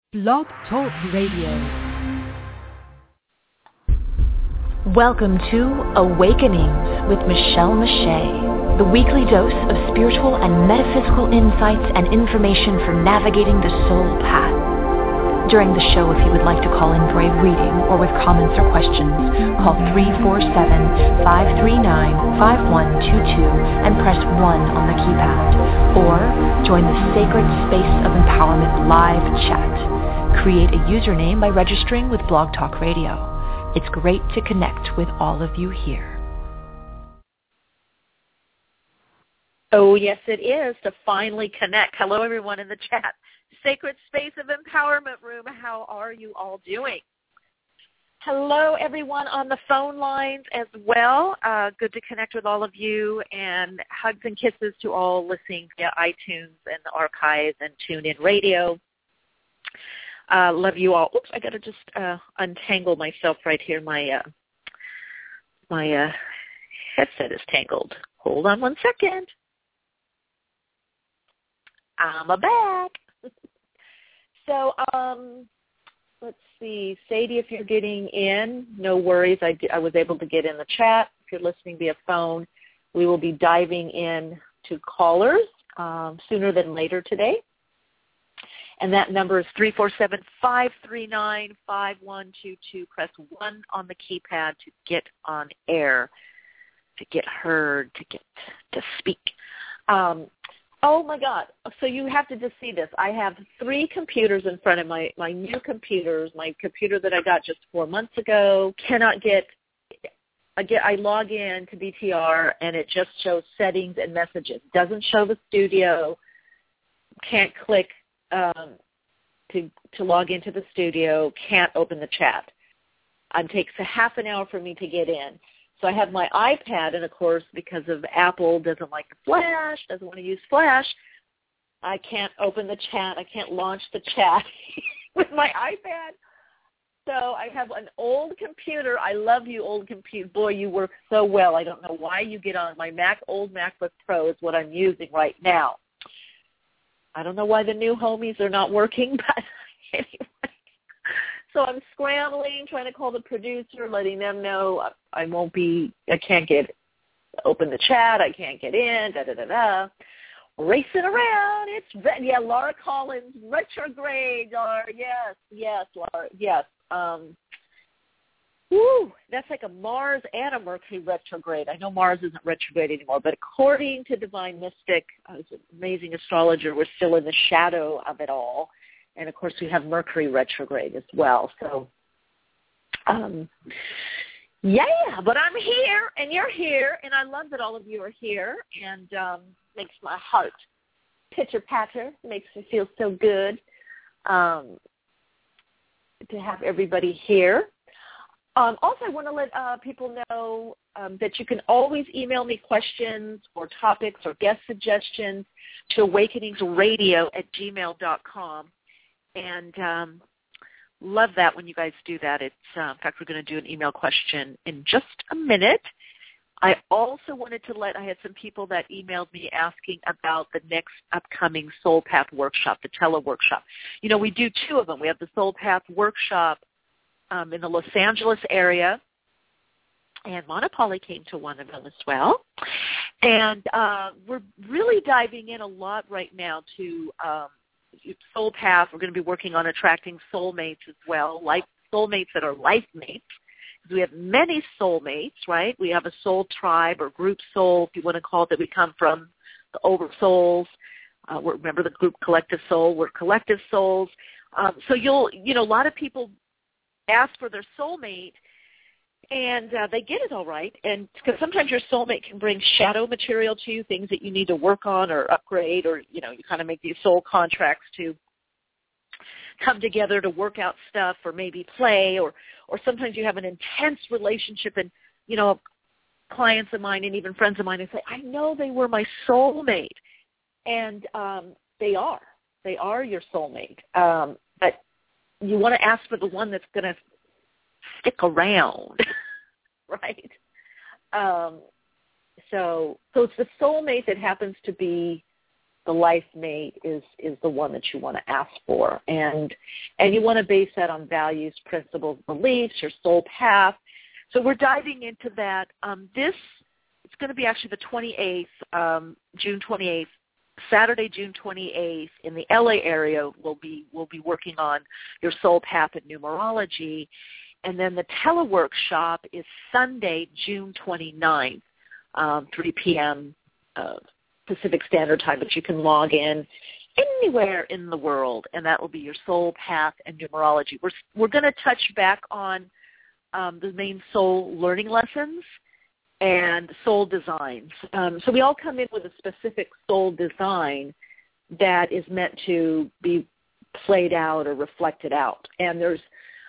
Blog Talk Radio. Welcome to Awakenings with Michelle Mache, the weekly dose of spiritual and metaphysical insights and information for navigating the soul path. During the show, if you would like to call in for a reading or with comments or questions, call 347-539-5122 and press 1 on the keypad. Or join the Sacred Space of Empowerment live chat. Create a username by registering with Blog Talk Radio. It's great to connect with all of you here. Oh, yes, it is, to finally connect. Hello, everyone in the chat. Sacred Space of Empowerment Room, how are you all doing? Hello, everyone on the phone lines as well. Good to connect with all of you, and hugs and kisses to all listening via iTunes and the archives and TuneIn Radio. Love you all. Oops, I got to just untangle myself right here. My headset is tangled. Hold on one second. I'm back. So let's see. Sadie, if you're getting in, no worries. I was able to get in the chat. If you're listening via phone, we will be diving in to callers sooner than later today. And that number is 347-539-5122. Press 1 on the keypad to get on air, to get heard, to speak. Oh, my God. So you have to just see this. I have 3 computers in front of my new computers, my computer that I got just 4 months ago. I log in to BTR, and it just shows settings and messages. Doesn't show the studio. Can't click to log into the studio, can't open the chat. It takes a half an hour for me to get in. So I have my iPad, and of course, because of Apple doesn't like the Flash, doesn't want to use Flash, I can't open the chat. I can't launch the chat with my iPad. So I have an old computer. I love you, old computer. Boy, you work so well. I don't know why you get on. My old MacBook Pro is what I'm using right now. I don't know why the new homies are not working, but anyway. So I'm scrambling, trying to call the producer, letting them know I can't open the chat, I can't get in, Racing around. Laura Collins, retrograde, Laura. Yes, Laura, yes. That's like a Mars and a Mercury retrograde. I know Mars isn't retrograde anymore, but according to Divine Mystic, an amazing astrologer, we're still in the shadow of it all. And, of course, we have Mercury retrograde as well. So, but I'm here, and you're here, and I love that all of you are here, and makes my heart pitter-patter, makes me feel so good to have everybody here. Also, I want to let people know that you can always email me questions or topics or guest suggestions to awakeningsradio@gmail.com. And love that when you guys do that. It's in fact, we're going to do an email question in just a minute. I also wanted to I had some people that emailed me asking about the next upcoming Soul Path workshop, the teleworkshop. You know, we do 2 of them. We have the Soul Path workshop in the Los Angeles area, and Monopoli came to one of them as well. And we're really diving in a lot right now to Soul Path. We're going to be working on attracting soulmates as well, like soulmates that are life mates. Because we have many soulmates, right? We have a soul tribe or group soul, if you want to call it, that we come from, the over souls. Remember the group collective soul? We're collective souls. So a lot of people ask for their soulmate, and they get it all right. And because sometimes your soulmate can bring shadow material to you, things that you need to work on or upgrade, or, you kind of make these soul contracts to come together to work out stuff or maybe play, or sometimes you have an intense relationship, and, clients of mine and even friends of mine, they say, I know they were my soulmate. And they are. They are your soulmate. But you want to ask for the one that's going to stick around, right? So it's the soulmate that happens to be the life mate is the one that you want to ask for. And you want to base that on values, principles, beliefs, your soul path. So we're diving into that. It's going to be actually the 28th, June 28th, Saturday, June 28th, in the LA area. We'll be working on your soul path and numerology. And then the teleworkshop is Sunday, June 29th, 3 p.m. Pacific Standard Time, but you can log in anywhere in the world, and that will be your soul path and numerology. We're going to touch back on the main soul learning lessons and soul designs. So we all come in with a specific soul design that is meant to be played out or reflected out. And there's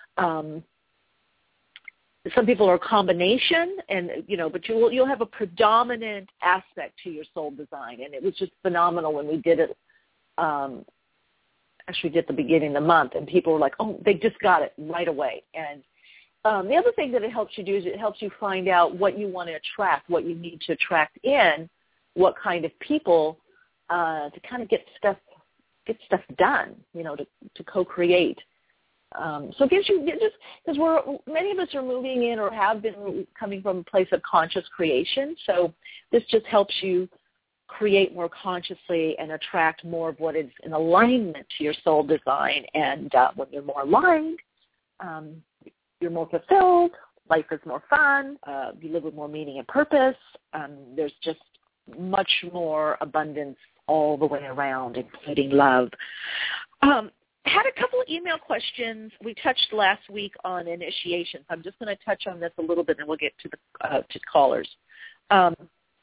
some people are a combination, and but you'll have a predominant aspect to your soul design. And it was just phenomenal when we did it. Actually, did at the beginning of the month, and people were like, "Oh, they just got it right away." And the other thing that it helps you do is it helps you find out what you want to attract, what you need to attract in, what kind of people to kind of get stuff done, to co-create. So it gives you, just because many of us are moving in or have been coming from a place of conscious creation. So this just helps you create more consciously and attract more of what is in alignment to your soul design. And when you're more aligned, you're more fulfilled, life is more fun, you live with more meaning and purpose. There's just much more abundance all the way around, including love. Had a couple of email questions. We touched last week on initiation. So I'm just going to touch on this a little bit, and we'll get to the to callers. Had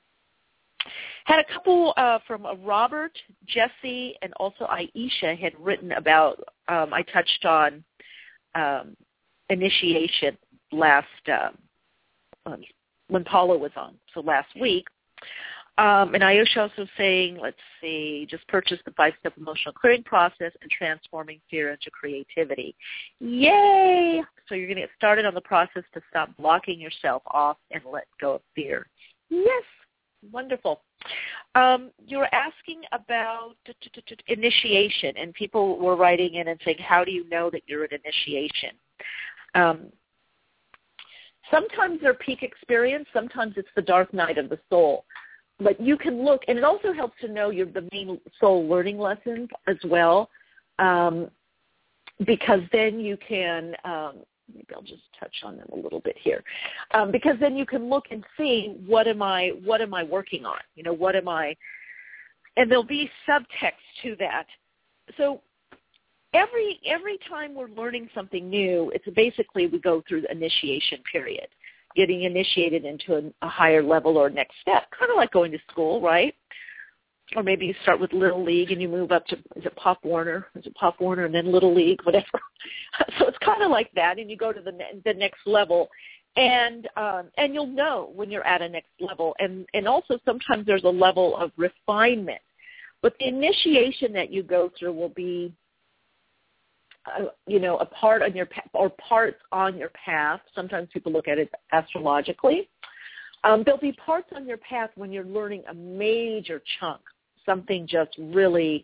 a couple from Robert, Jesse, and also Aisha had written about. I touched on initiation last when Paula was on, so last week. And Aisha also saying, let's see, just purchase the 5-step emotional clearing process and transforming fear into creativity. Yay! So you're going to get started on the process to stop blocking yourself off and let go of fear. Yes! Wonderful. You were asking about initiation, and people were writing in and saying, how do you know that you're at initiation? Sometimes they're peak experience. Sometimes it's the dark night of the soul. But you can look, and it also helps to know the main soul learning lessons as well, because then you can, maybe I'll just touch on them a little bit here, because then you can look and see what am I working on, what am I, and there'll be subtext to that. So every time we're learning something new, it's basically we go through the initiation period, getting initiated into a higher level or next step, kind of like going to school, right? Or maybe you start with Little League and you move up to, is it Pop Warner? Is it Pop Warner and then Little League, whatever? So it's kind of like that, and you go to the next level, and you'll know when you're at a next level. And also sometimes there's a level of refinement. But the initiation that you go through will be a part on your path or parts on your path. Sometimes people look at it astrologically. There'll be parts on your path when you're learning a major chunk, something just really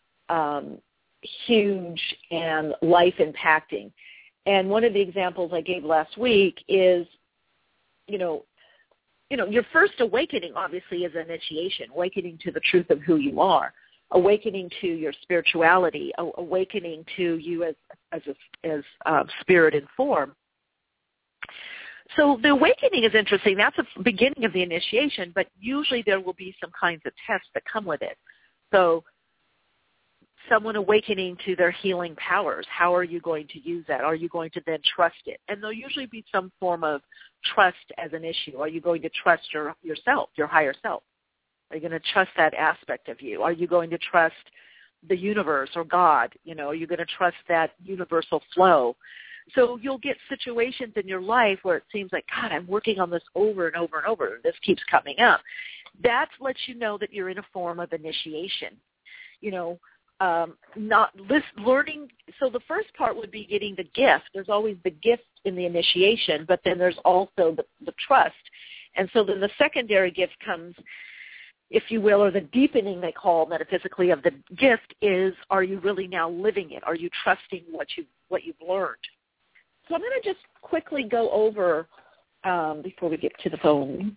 huge and life-impacting. And one of the examples I gave last week is, your first awakening obviously is initiation, awakening to the truth of who you are, awakening to your spirituality, awakening to you as spirit and form. So the awakening is interesting. That's the beginning of the initiation, but usually there will be some kinds of tests that come with it. So someone awakening to their healing powers, how are you going to use that? Are you going to then trust it? And there'll usually be some form of trust as an issue. Are you going to trust yourself, your higher self? Are you going to trust that aspect of you? Are you going to trust the universe or God? Are you going to trust that universal flow? So you'll get situations in your life where it seems like, God, I'm working on this over and over and over. This keeps coming up. That lets you know that you're in a form of initiation. Not learning. So the first part would be getting the gift. There's always the gift in the initiation, but then there's also the trust. And so then the secondary gift comes if you will, or the deepening they call metaphysically of the gift is, are you really now living it? Are you trusting what you've learned? So I'm going to just quickly go over, before we get to the phone,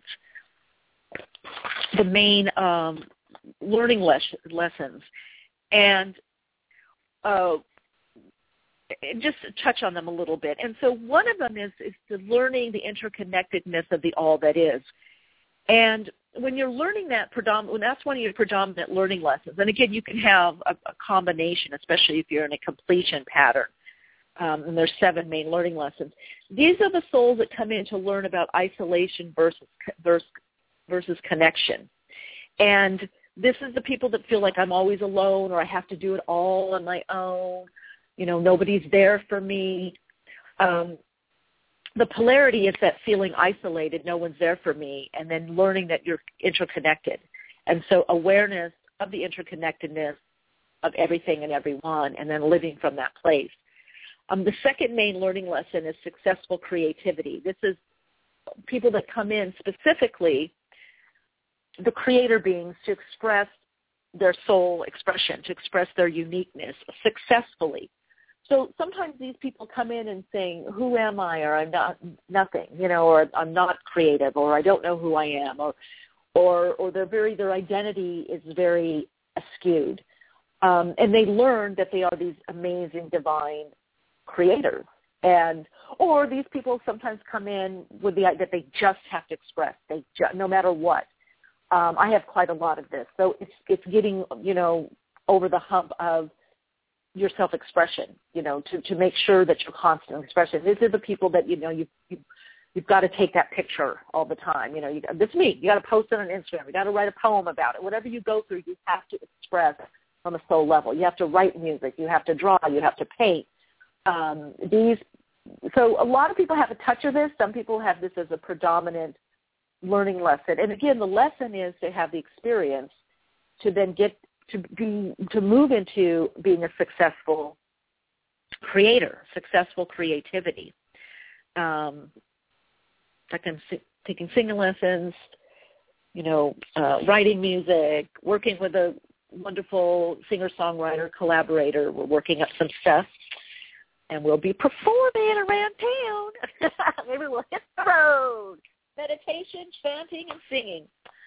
the main learning lessons, and just touch on them a little bit. And so one of them is the learning the interconnectedness of the all that is. And when you're learning that, that's one of your predominant learning lessons. And again, you can have a combination, especially if you're in a completion pattern. And there's 7 main learning lessons. These are the souls that come in to learn about isolation versus connection. And this is the people that feel like I'm always alone, or I have to do it all on my own. Nobody's there for me. The polarity is that feeling isolated, no one's there for me, and then learning that you're interconnected. And so awareness of the interconnectedness of everything and everyone, and then living from that place. The second main learning lesson is successful creativity. This is people that come in specifically, the creator beings, to express their soul expression, to express their uniqueness successfully. So sometimes these people come in and saying, who am I, or I'm not nothing, or I'm not creative, or I don't know who I am, or their identity is very skewed. And they learn that they are these amazing divine creators. Or these people sometimes come in with the idea that they just have to express, no matter what. I have quite a lot of this. So it's getting, over the hump of your self-expression, to make sure that you're constant expression. These are the people that, you've got to take that picture all the time. This is me. You got to post it on Instagram. You got to write a poem about it. Whatever you go through, you have to express on a soul level. You have to write music. You have to draw. You have to paint. So a lot of people have a touch of this. Some people have this as a predominant learning lesson. And again, the lesson is to have the experience to then get to move into being a successful creator, successful creativity. Like I'm taking singing lessons, writing music, working with a wonderful singer-songwriter collaborator. We're working up some stuff, and we'll be performing around town. Maybe we'll hit the road. Meditation, chanting, and singing.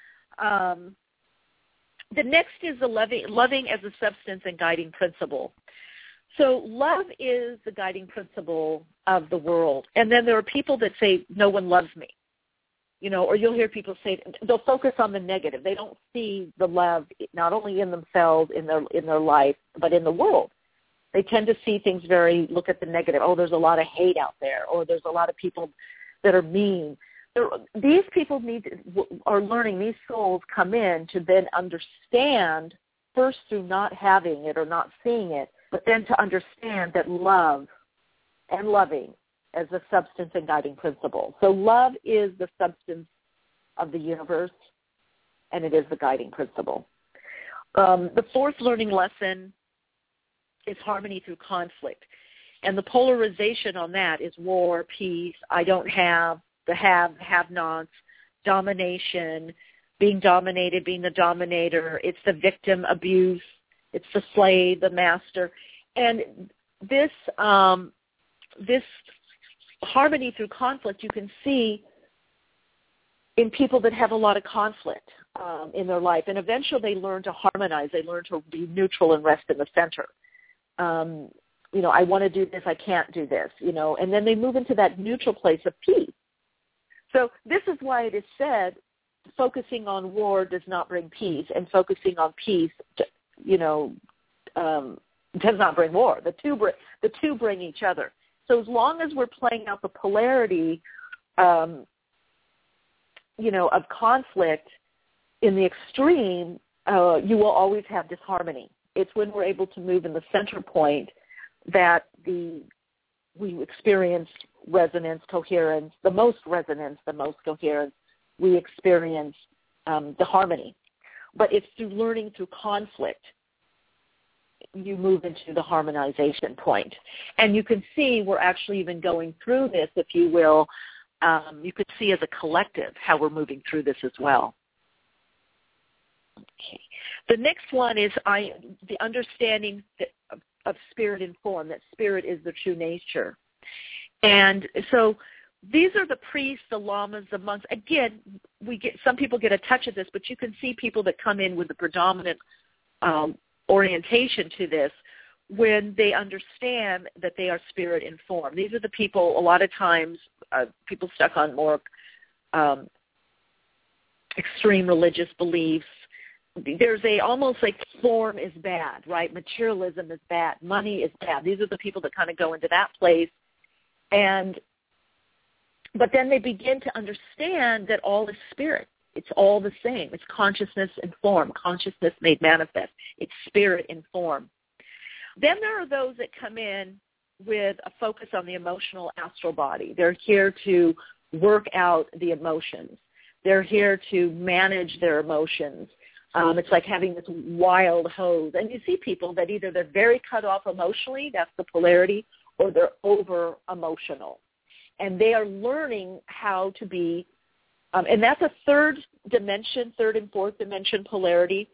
The next is the loving as a substance and guiding principle. So love is the guiding principle of the world. And then there are people that say, no one loves me. Or you'll hear people say, they'll focus on the negative. They don't see the love not only in themselves, in their life, but in the world. They tend to see things look at the negative. Oh, there's a lot of hate out there, or there's a lot of people that are mean. These people are learning, these souls come in to then understand, first through not having it or not seeing it, but then to understand that love and loving as a substance and guiding principle. So love is the substance of the universe, and it is the guiding principle. The fourth learning lesson is harmony through conflict. And the polarization on that is war, peace, I don't have, the have-nots, domination, being dominated, being the dominator. It's the victim abuse. It's the slave, the master. And this harmony through conflict you can see in people that have a lot of conflict in their life. And eventually they learn to harmonize. They learn to be neutral and rest in the center. I want to do this. I can't do this, and then they move into that neutral place of peace. So this is why it is said, focusing on war does not bring peace, and focusing on peace, does not bring war. The two bring each other. So as long as we're playing out the polarity, of conflict in the extreme, you will always have disharmony. It's when we're able to move in the center point that we experience resonance, coherence, the most resonance, the most coherence, we experience the harmony. But it's through learning through conflict you move into the harmonization point. And you can see we're actually even going through this, if you will. You could see as a collective how we're moving through this as well. Okay. The next one is the understanding of spirit and form, that spirit is the true nature. And so these are the priests, the lamas, the monks. Again, some people get a touch of this, but you can see people that come in with the predominant orientation to this when they understand that they are spirit and form. These are the people, a lot of times, people stuck on more extreme religious beliefs. There's almost like form is bad, right? Materialism is bad. Money is bad. These are the people that kind of go into that place. But then they begin to understand that all is spirit. It's all the same. It's consciousness and form, consciousness made manifest. It's spirit and form. Then there are those that come in with a focus on the emotional astral body. They're here to work out the emotions. They're here to manage their emotions. It's like having this wild hose. And you see people that either they're very cut off emotionally, that's the polarity, or they're over-emotional. And they are learning how to be, and that's a third and fourth dimension polarity.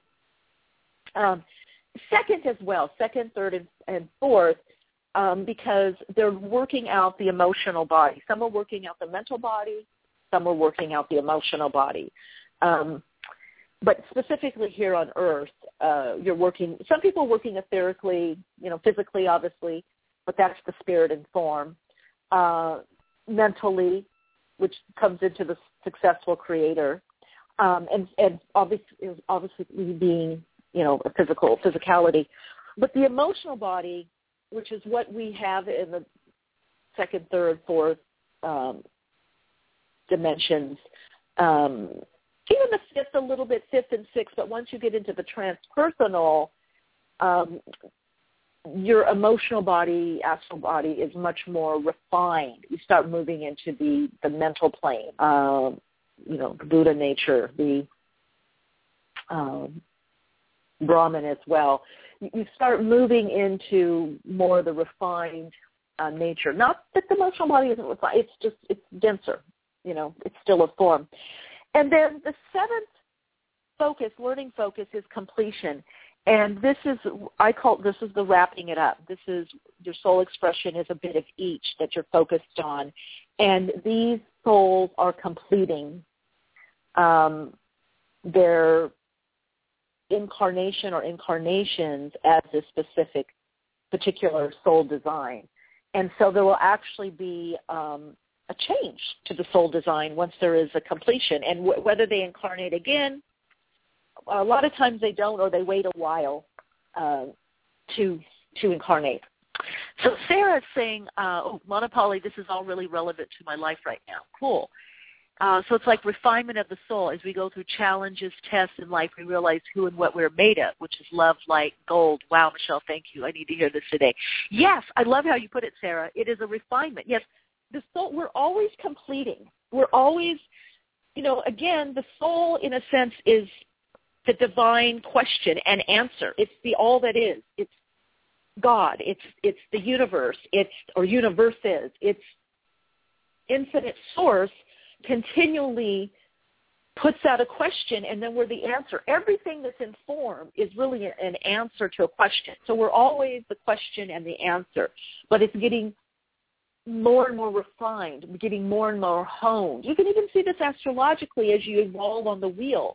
Second as well, second, third, and fourth, because they're working out the emotional body. Some are working out the mental body. Some are working out the emotional body. But specifically here on Earth, some people are working etherically, physically, obviously, but that's the spirit and form. Mentally, which comes into the successful creator, and obviously being, a physicality. But the emotional body, which is what we have in the second, third, fourth dimensions, even the fifth a little bit, fifth and sixth, but once you get into the transpersonal, your emotional body, astral body is much more refined. You start moving into the mental plane, the Buddha nature, the Brahman as well. You start moving into more of the refined nature. Not that the emotional body isn't refined. It's denser. It's still a form. And then the seventh learning focus is completion. And this is the wrapping it up. This is your soul expression is a bit of each that you're focused on. And these souls are completing their incarnation or incarnations as a particular soul design. And so there will actually be a change to the soul design once there is a completion. And whether they incarnate again, a lot of times they don't, or they wait a while to incarnate. So Sarah's saying, Monopoly, this is all really relevant to my life right now. Cool. So it's like refinement of the soul. As we go through challenges, tests in life, we realize who and what we're made of, which is love, light, gold. Wow, Michelle, thank you. I need to hear this today. Yes, I love how you put it, Sarah. It is a refinement. Yes, the soul, we're always completing. We're always, again, the soul in a sense is the divine question and answer. It's the all that is. It's God. It's the universe. Universes. It's infinite source continually puts out a question, and then we're the answer. Everything that's in form is really an answer to a question. So we're always the question and the answer, but it's getting more and more refined, getting more and more honed. You can even see this astrologically as you evolve on the wheel.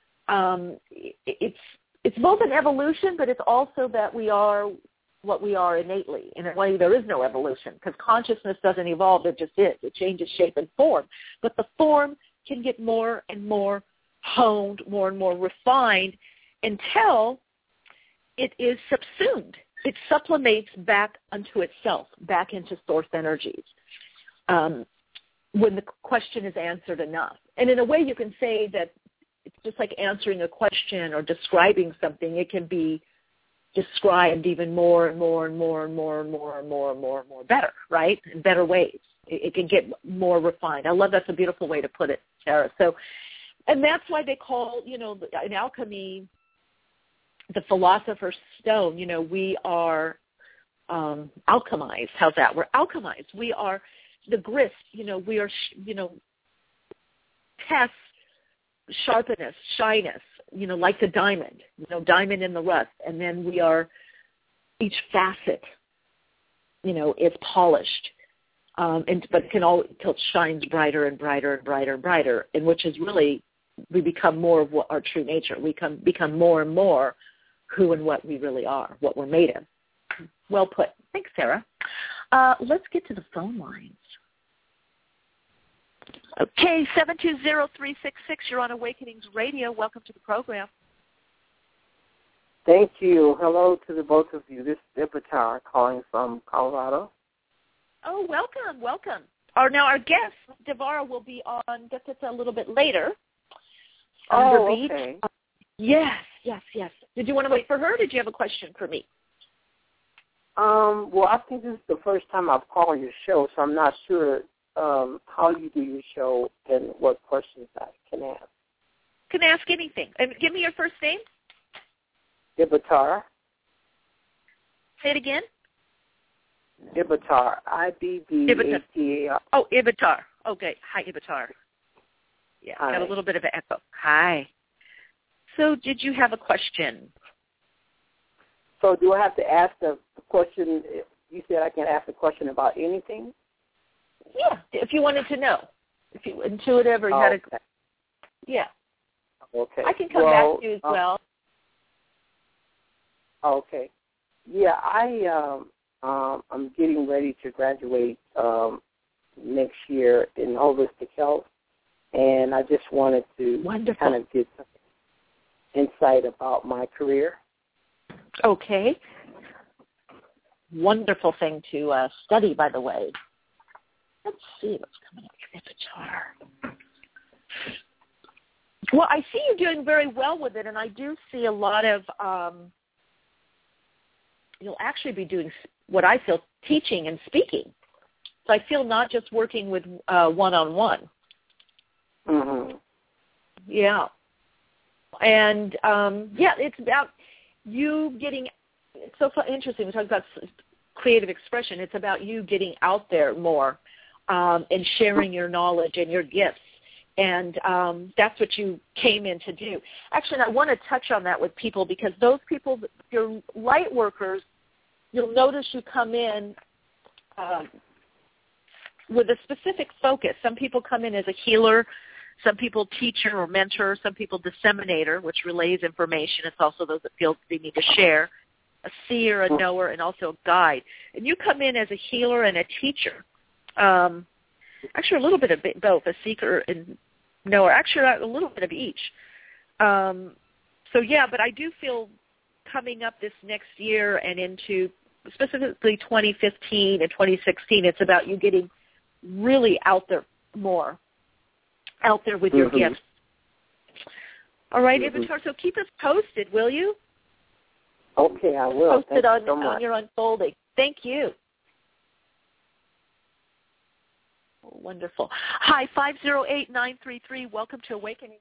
It's both an evolution, but it's also that we are what we are innately. In a way, there is no evolution because consciousness doesn't evolve. It just is. It changes shape and form. But the form can get more and more honed, more and more refined until it is subsumed. It sublimates back unto itself, back into source energies, when the question is answered enough. And in a way, you can say that it's just like answering a question or describing something. It can be described even more and more and more and more and more and more and more and more better, right? In better ways. It can get more refined. I love that's a beautiful way to put it, Sarah. So, and that's why they call, in alchemy, the philosopher's stone, we are alchemized. How's that? We're alchemized. We are the grist, we are, tests sharpness, shyness, like the diamond, diamond in the rough. And then we are, each facet, is polished. But it can all, until it shines brighter and brighter and brighter and brighter, and which is really, we become more of what our true nature. We become more and more who and what we really are, what we're made of. Well put. Thanks, Sarah. Let's get to the phone lines. Okay, 720-366, you're on Awakenings Radio. Welcome to the program. Thank you. Hello to the both of you. This is Ibatar calling from Colorado. Oh, welcome. Now, our guest, Devara, will be on just a little bit later. Okay. Yes. Did you want to wait for her, or did you have a question for me? Well, I think this is the first time I've called your show, so I'm not sure how you do your show and what questions I can ask. Can ask anything. And give me your first name. Ibatar. Say it again. Ibatar. Ibbatar. Oh, Ibatar. Okay. Hi, Ibatar. Yeah, Hi. Got a little bit of an echo. Hi. So did you have a question? So do I have to ask the question? You said I can ask a question about anything? Yeah, if you wanted to know. If you intuitive or you had a... Yeah. Okay. I can come back to you as well. Okay. Yeah, I'm getting ready to graduate next year in holistic health, and I just wanted to kind of get some insight about my career. Okay. Wonderful thing to study, by the way. Let's see what's coming up for Ibatar. Well, I see you doing very well with it, and I do see a lot of, you'll actually be doing what I feel, teaching and speaking. So I feel not just working with one-on-one. Mm-hmm. Yeah. And, it's about you getting, it's so interesting. We talk about creative expression. It's about you getting out there more and sharing your knowledge and your gifts. And that's what you came in to do. Actually, I want to touch on that with people, because those people, your light workers, you'll notice you come in with a specific focus. Some people come in as a healer, some people teacher or mentor, some people disseminator, which relays information. It's also those that feel they need to share, a seer, a knower, and also a guide. And you come in as a healer and a teacher. Actually, a little bit of both, a seeker and knower. Actually, a little bit of each. But I do feel coming up this next year and into specifically 2015 and 2016, it's about you getting really out there more, out there with your gifts. All right, Ibatar, so keep us posted, will you? Okay, I will. Posted on your unfolding. Thank you. Wonderful. Hi, 508-933. Welcome to Awakening.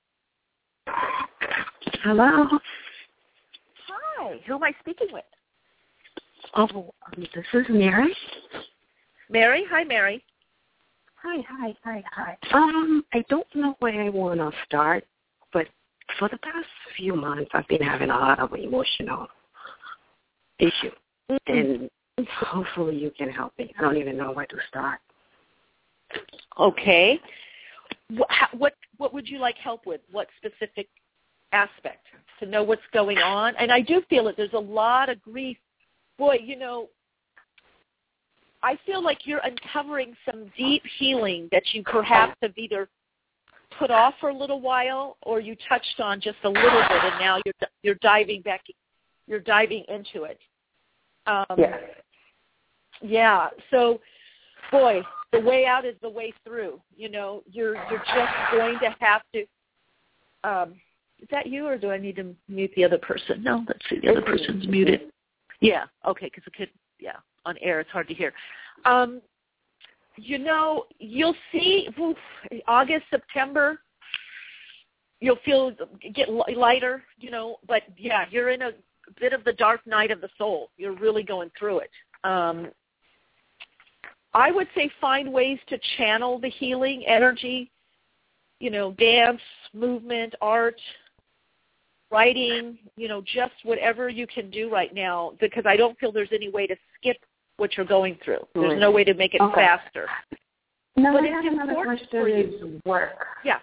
Hello. Hi. Who am I speaking with? Oh, this is Mary. Mary? Hi, Mary. Hi. I don't know where I want to start, but for the past few months, I've been having a lot of emotional issues, and hopefully you can help me. I don't even know where to start. Okay. What would you like help with? What specific aspect to know what's going on? And I do feel that there's a lot of grief. Boy, I feel like you're uncovering some deep healing that you perhaps have either put off for a little while, or you touched on just a little bit, and now you're diving back. You're diving into it. Yeah. So, boy, the way out is the way through. You're just going to have to. Is that you, or do I need to mute the other person? No, let's see. The other person's muted. Yeah. Okay. Because it could. Yeah. On air, it's hard to hear. You'll see August, September, you'll get lighter, but yeah, you're in a bit of the dark night of the soul. You're really going through it. I would say find ways to channel the healing energy, dance, movement, art, writing, just whatever you can do right now, because I don't feel there's any way to skip what you're going through. There's no way to make it faster. No, but I have another question is work. Yeah.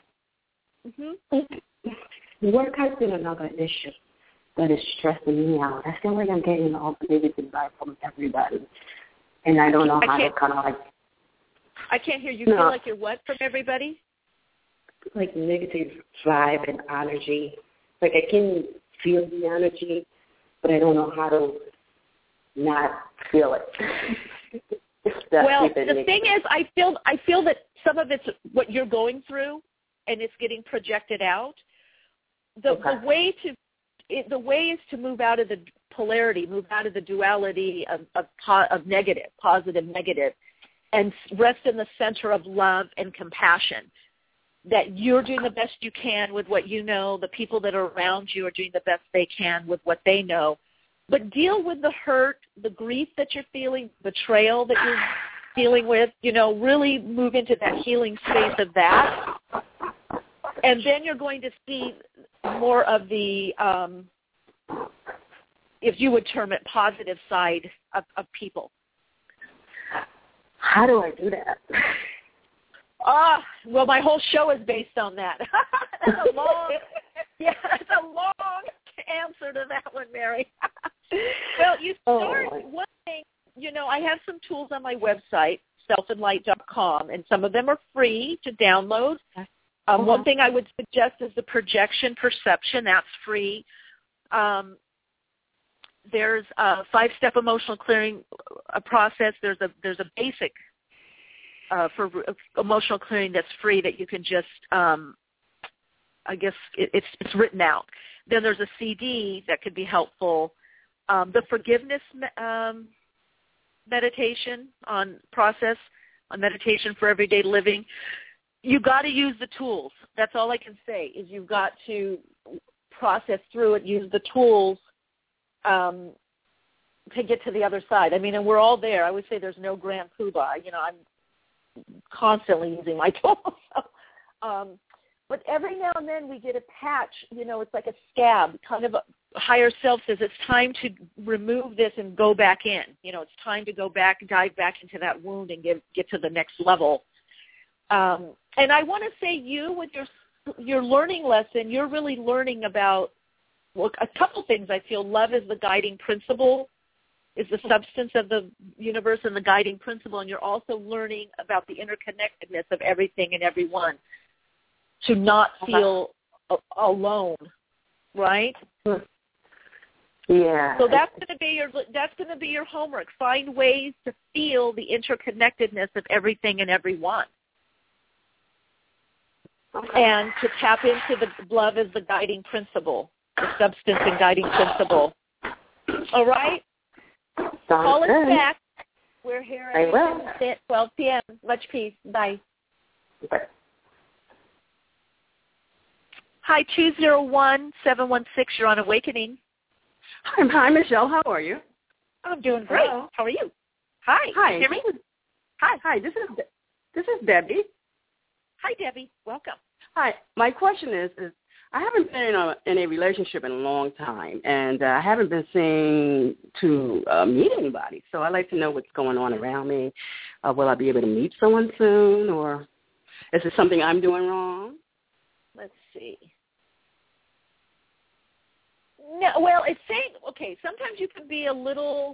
Mm-hmm. Work has been another issue that is stressing me out. I feel like I'm getting all the negative vibe from everybody, and I don't know how to kind of like. I can't hear you. Feel like you're what from everybody? Like negative vibe and energy. Like I can feel the energy, but I don't know how to not feel it. Well, the thing is, I feel that some of it's what you're going through, and it's getting projected out. The way is to move out of the polarity, move out of the duality of negative, positive, negative, and rest in the center of love and compassion. That you're doing the best you can with what you know. The people that are around you are doing the best they can with what they know. But deal with the hurt, the grief that you're feeling, betrayal that you're dealing with. Really move into that healing space of that. And then you're going to see more of the, if you would term it, positive side of people. How do I do that? Well, my whole show is based on that. That's a long answer to that one, Mary. Well, you start one thing. I have some tools on my website, selfandlight.com, and some of them are free to download. One thing I would suggest is the projection perception. That's free. There's a 5-step emotional clearing process. There's a basic for emotional clearing that's free that you can just, I guess it's written out. Then there's a CD that could be helpful. The forgiveness meditation on meditation for everyday living. You got to use the tools. That's all I can say is you've got to process through it, use the tools to get to the other side. I mean, and we're all there. I would say there's no grand poobah. I'm constantly using my tools. But every now and then we get a patch, it's like a scab, kind of a higher self says it's time to remove this and go back in. It's time to go back, dive back into that wound and get to the next level. And I want to say with your learning lesson, you're really learning about a couple things. I feel love is the guiding principle, is the substance of the universe and the guiding principle, and you're also learning about the interconnectedness of everything and everyone, to not feel alone, right? Yeah. So that's going to be your homework. Find ways to feel the interconnectedness of everything and everyone. And to tap into the love as the guiding principle, the substance and guiding principle. All right? Call us back. We're here at 12 p.m. Much peace. Bye. Bye. Hi, 201-716. You're on Awakening. Hi, Michelle. How are you? I'm doing great. Hello. How are you? Hi. Hi. Can you hear me? Hi. This is Debbie. Hi, Debbie. Welcome. Hi. My question is I haven't been in a relationship in a long time, and I haven't been seen to meet anybody. So I'd like to know what's going on around me. Will I be able to meet someone soon, or is it something I'm doing wrong? Let's see. No, well, it's saying, okay, sometimes you can be a little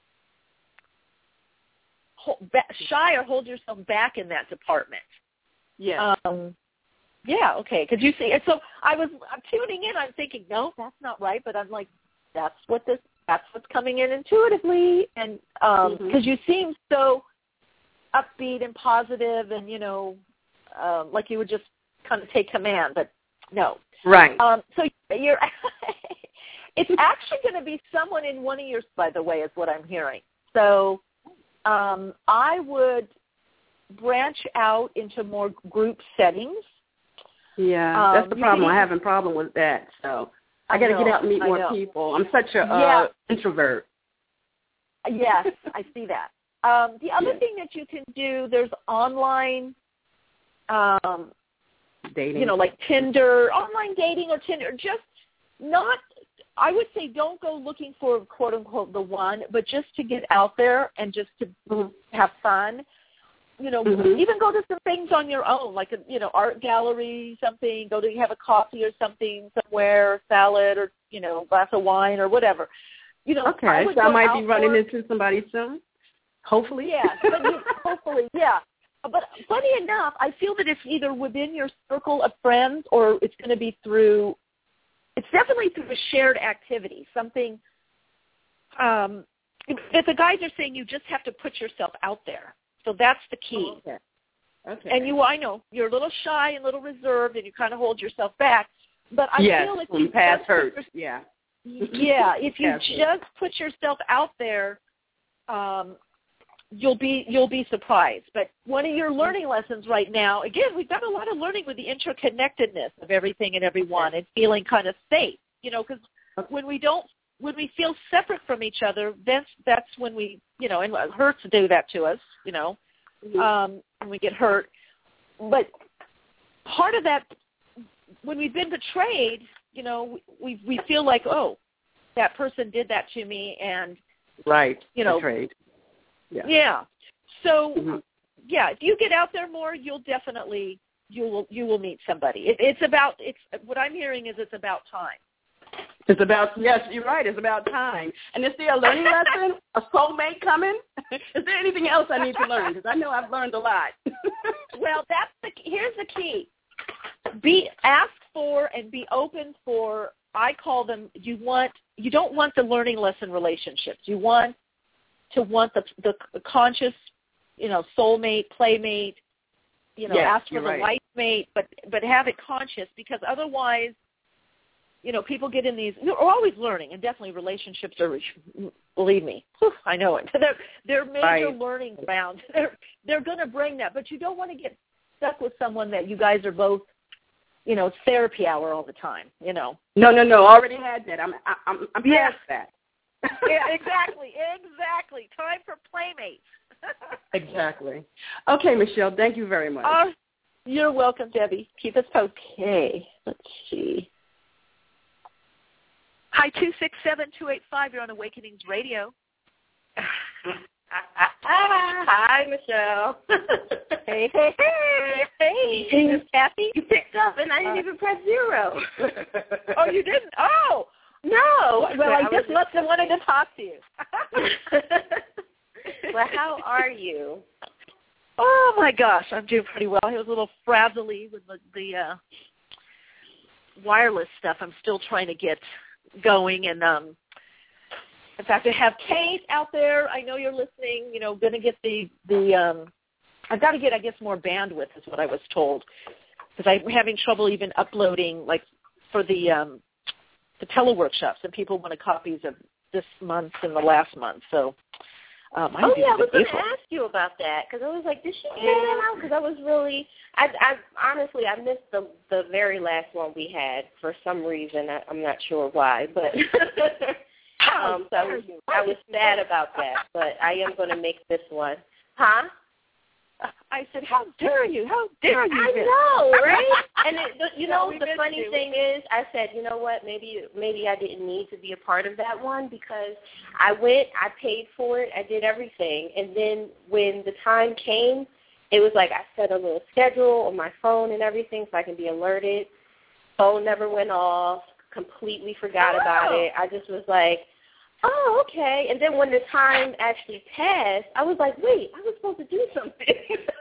shy or hold yourself back in that department. Yeah. Yeah, okay, because you see, and so I'm tuning in, I'm thinking, no, that's not right, but I'm like, that's what's coming in intuitively, and because you seem so upbeat and positive and, like you would just kind of take command, but no. Right. So you're, it's actually going to be someone in one of yours, by the way, is what I'm hearing. So I would branch out into more group settings. Yeah, that's the problem. I have a problem with that. So I got to get out and meet more people. I'm such a introvert. Yes, I see that. The other thing that you can do, there's online dating. Like Tinder, online dating or Tinder, just not, I would say don't go looking for, quote, unquote, the one, but just to get out there and just to have fun. Even go to some things on your own, like a, art gallery, something, go to have a coffee or something somewhere, salad or, glass of wine or whatever. Okay, so I might be running into somebody soon, hopefully. Yeah, hopefully, yeah. But funny enough, I feel that it's either within your circle of friends or it's going to be it's definitely through a shared activity, something that the guys are saying you just have to put yourself out there. So that's the key. Oh, okay. And I know, you're a little shy and a little reserved and you kind of hold yourself back. But I feel if you past hurts, yeah. Yeah, if you just put yourself out there, you'll be surprised. But one of your learning lessons right now, again, we've got a lot of learning with the interconnectedness of everything and everyone and feeling kind of safe, because when we feel separate from each other, that's when we, and it hurts to do that to us, when we get hurt. But part of that, when we've been betrayed, we feel like, oh, that person did that to me, and betrayed. Yeah. Yeah. So, if you get out there more, you'll definitely you will meet somebody. It's what I'm hearing is it's about time. It's about, yes, you're right, it's about time. And is there a learning lesson, a soulmate coming? Is there anything else I need to learn? Because I know I've learned a lot. Well, here's the key. Ask for and be open for, I call them, you don't want the learning lesson relationships. You want the conscious, soulmate, playmate, ask for the wife mate, but have it conscious, because otherwise, people get in these, we're always learning, and definitely relationships are, believe me, I know it. They're major learning grounds. They're going to bring that, but you don't want to get stuck with someone that you guys are both, it's therapy hour all the time, No, already had that. I'm past that. Yeah, exactly. Time for playmates. Exactly. Okay, Michelle, thank you very much. You're welcome, Debbie. Keep us posted. Okay, let's see. Hi, 267-285. You're on Awakenings Radio. Hi, Michelle. Hey, Miss Kathy. You picked up, and I didn't even press 0. Oh, you didn't? Oh. No. Well, I just must have wanted to talk to you. Well, how are you? Oh, my gosh. I'm doing pretty well. I was a little frazzly with the wireless stuff. I'm still trying to get going. And, in fact, I have Kate out there. I know you're listening, going to get I've got to get, I guess, more bandwidth is what I was told, because I'm having trouble even uploading, like, for the teleworkshops, and people wanted copies of this month and the last month. So, I was going to ask you about that, because I was like, did she say that out? Because I was really, I honestly, I missed the very last one we had for some reason. I'm not sure why, but so I was sad about that. But I am going to make this one. Huh? I said, how dare you? How dare you? I know, right? And the funny thing is, I said, you know what, maybe I didn't need to be a part of that one, because I went, I paid for it, I did everything. And then when the time came, it was like I set a little schedule on my phone and everything so I can be alerted. Phone never went off, completely forgot about it. I just was like, oh, okay. And then when the time actually passed, I was like, wait, I was supposed to do something.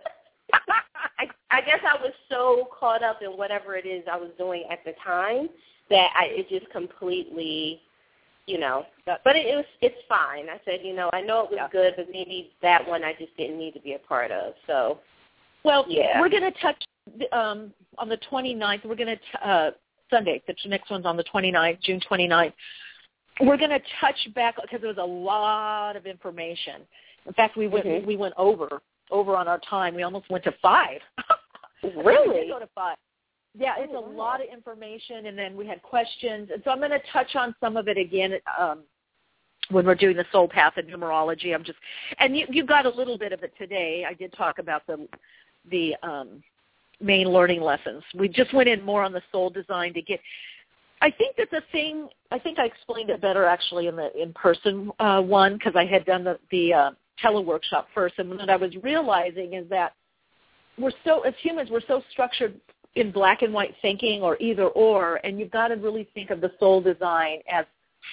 I guess I was so caught up in whatever it is I was doing at the time that it just completely, but it's fine. I said, I know it was good, but maybe that one I just didn't need to be a part of. So, well, we're going to touch on the 29th. We're going to Sunday. The next one's on the 29th, June 29th. We're going to touch back, because there was a lot of information. In fact, we went over on our time. We almost went to 5. Really? We did go to 5. Yeah, it's a lot of information, and then we had questions. And so I'm going to touch on some of it again when we're doing the soul path and numerology. You got a little bit of it today. I did talk about the main learning lessons. We just went in more on the soul design to get. I think that the thing. I think I explained it better actually in the in-person one because I had done the teleworkshop first, and what I was realizing is that as humans, we're so structured in black and white thinking or either or, and you've got to really think of the soul design as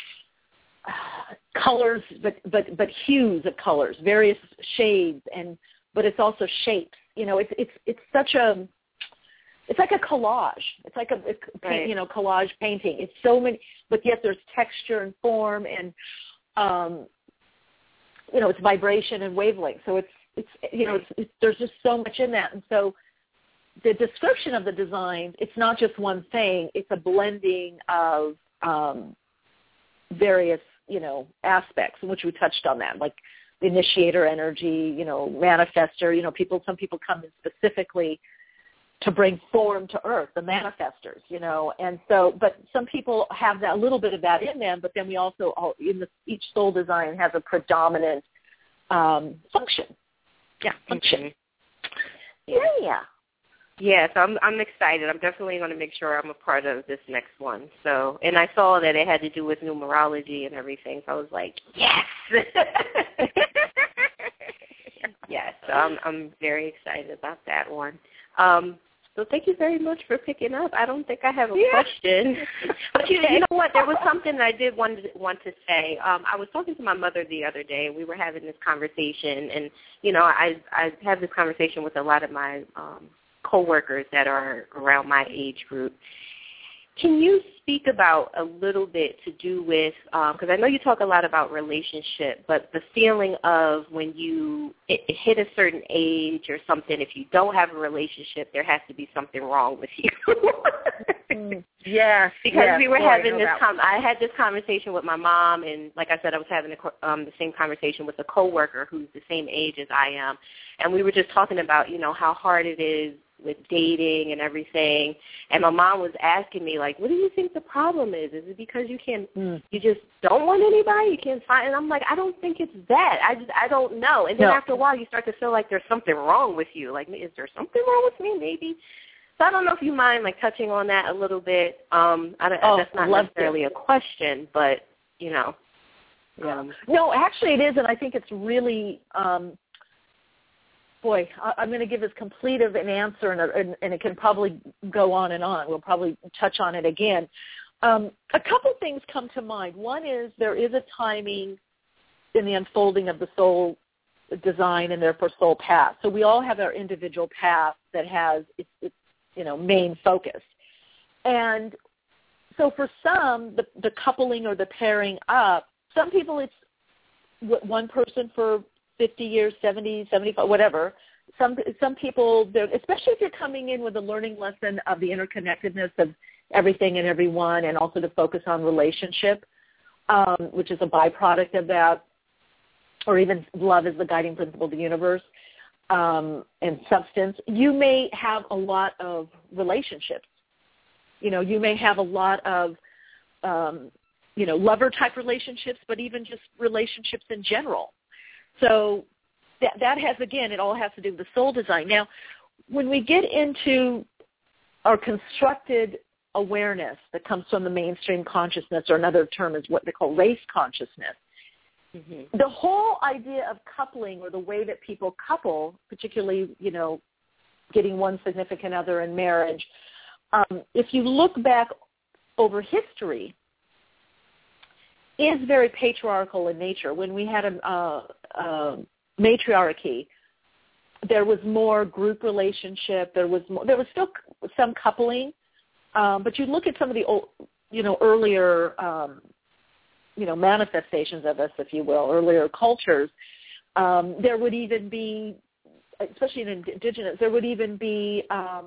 colors, but hues of colors, various shades, but it's also shapes. It's such a, it's like a collage. It's like a right. Collage painting. It's so many, but yet there's texture and form and it's vibration and wavelength. So it's there's just so much in that, and so the description of the design, it's not just one thing. It's a blending of various, aspects, in which we touched on that, like the initiator energy, manifester. Some people come in specifically to bring form to earth, the manifestors, and so, but some people have that, a little bit of that in them, but then we also, each soul design has a predominant function. Yeah, function. Mm-hmm. Yeah. Yes, I'm excited. I'm definitely going to make sure I'm a part of this next one. So, and I saw that it had to do with numerology and everything. So I was like, yes. Yes, so I'm very excited about that one. So thank you very much for picking up. I don't think I have a question. But you know what? There was something that I did want to say. I was talking to my mother the other day. We were having this conversation, and, I have this conversation with a lot of my coworkers that are around my age group. Can you speak about a little bit to do with, because I know you talk a lot about relationship, but the feeling of when you hit a certain age or something, if you don't have a relationship, there has to be something wrong with you. Yes. Because we were having this, I had this conversation with my mom, and like I said, I was having the same conversation with a coworker who's the same age as I am, and we were just talking about, how hard it is with dating and everything, and my mom was asking me, like, what do you think the problem is? Is it because you just don't want anybody? You can't find, and I'm like, I don't think it's that. I don't know. And then after a while, you start to feel like there's something wrong with you. Like, is there something wrong with me? Maybe. So I don't know if you mind, like, touching on that a little bit. That's not necessarily a question, but, Yeah. No, actually it is, and I think it's really boy, I'm going to give as complete of an answer, and it can probably go on and on. We'll probably touch on it again. A couple things come to mind. One is there is a timing in the unfolding of the soul design and therefore soul path. So we all have our individual path that has its main focus. And so for some, the coupling or the pairing up, some people it's one person for 50 years, 70, 75, whatever. Some people, especially if you're coming in with a learning lesson of the interconnectedness of everything and everyone, and also to focus on relationship, which is a byproduct of that, or even love is the guiding principle of the universe, and substance, you may have a lot of relationships. You may have a lot of, lover-type relationships, but even just relationships in general. So that has, again, it all has to do with the soul design. Now, when we get into our constructed awareness that comes from the mainstream consciousness, or another term is what they call race consciousness, the whole idea of coupling, or the way that people couple, particularly, getting one significant other in marriage, if you look back over history, is very patriarchal in nature. When we had a matriarchy, there was more group relationship. There was still some coupling, but you look at some of the earlier manifestations of this, if you will, earlier cultures. There would even be, especially in indigenous, there would even be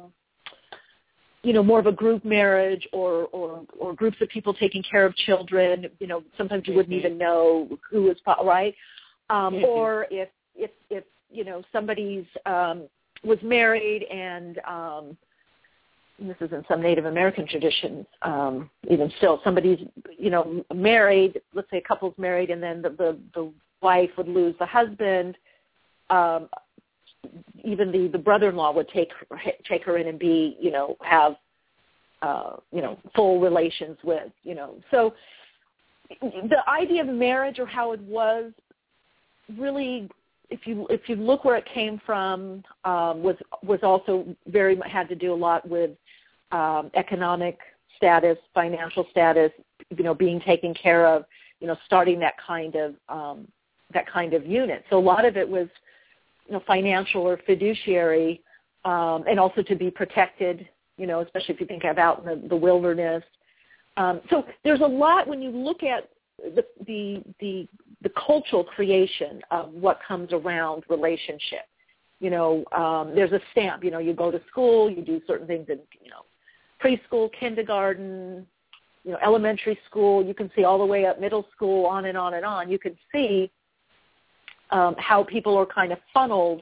more of a group marriage, or groups of people taking care of children. Sometimes you wouldn't even know who was right. Or if somebody's was married, and this is in some Native American traditions, even still, somebody's married. Let's say a couple's married, and then the wife would lose the husband. even the brother-in-law would take her in and be, have, full relations with, So the idea of marriage or how it was really, if you look where it came from, was also very had to do a lot with economic status, financial status, being taken care of, starting that kind of unit. So a lot of it was, financial or fiduciary, and also to be protected, especially if you think about the wilderness. So there's a lot when you look at the cultural creation of what comes around relationship. There's a stamp. You go to school, you do certain things in preschool, kindergarten, elementary school. You can see all the way up middle school, on and on and on. You can see how people are kind of funneled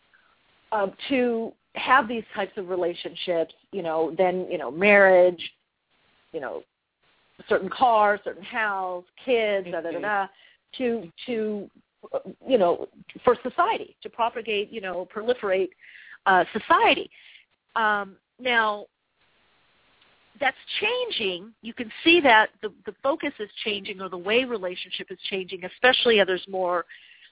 to have these types of relationships. Then marriage, a certain car, certain house, kids, to for society, to propagate, proliferate society. Now, that's changing. You can see that the focus is changing, or the way relationship is changing, especially as there's more,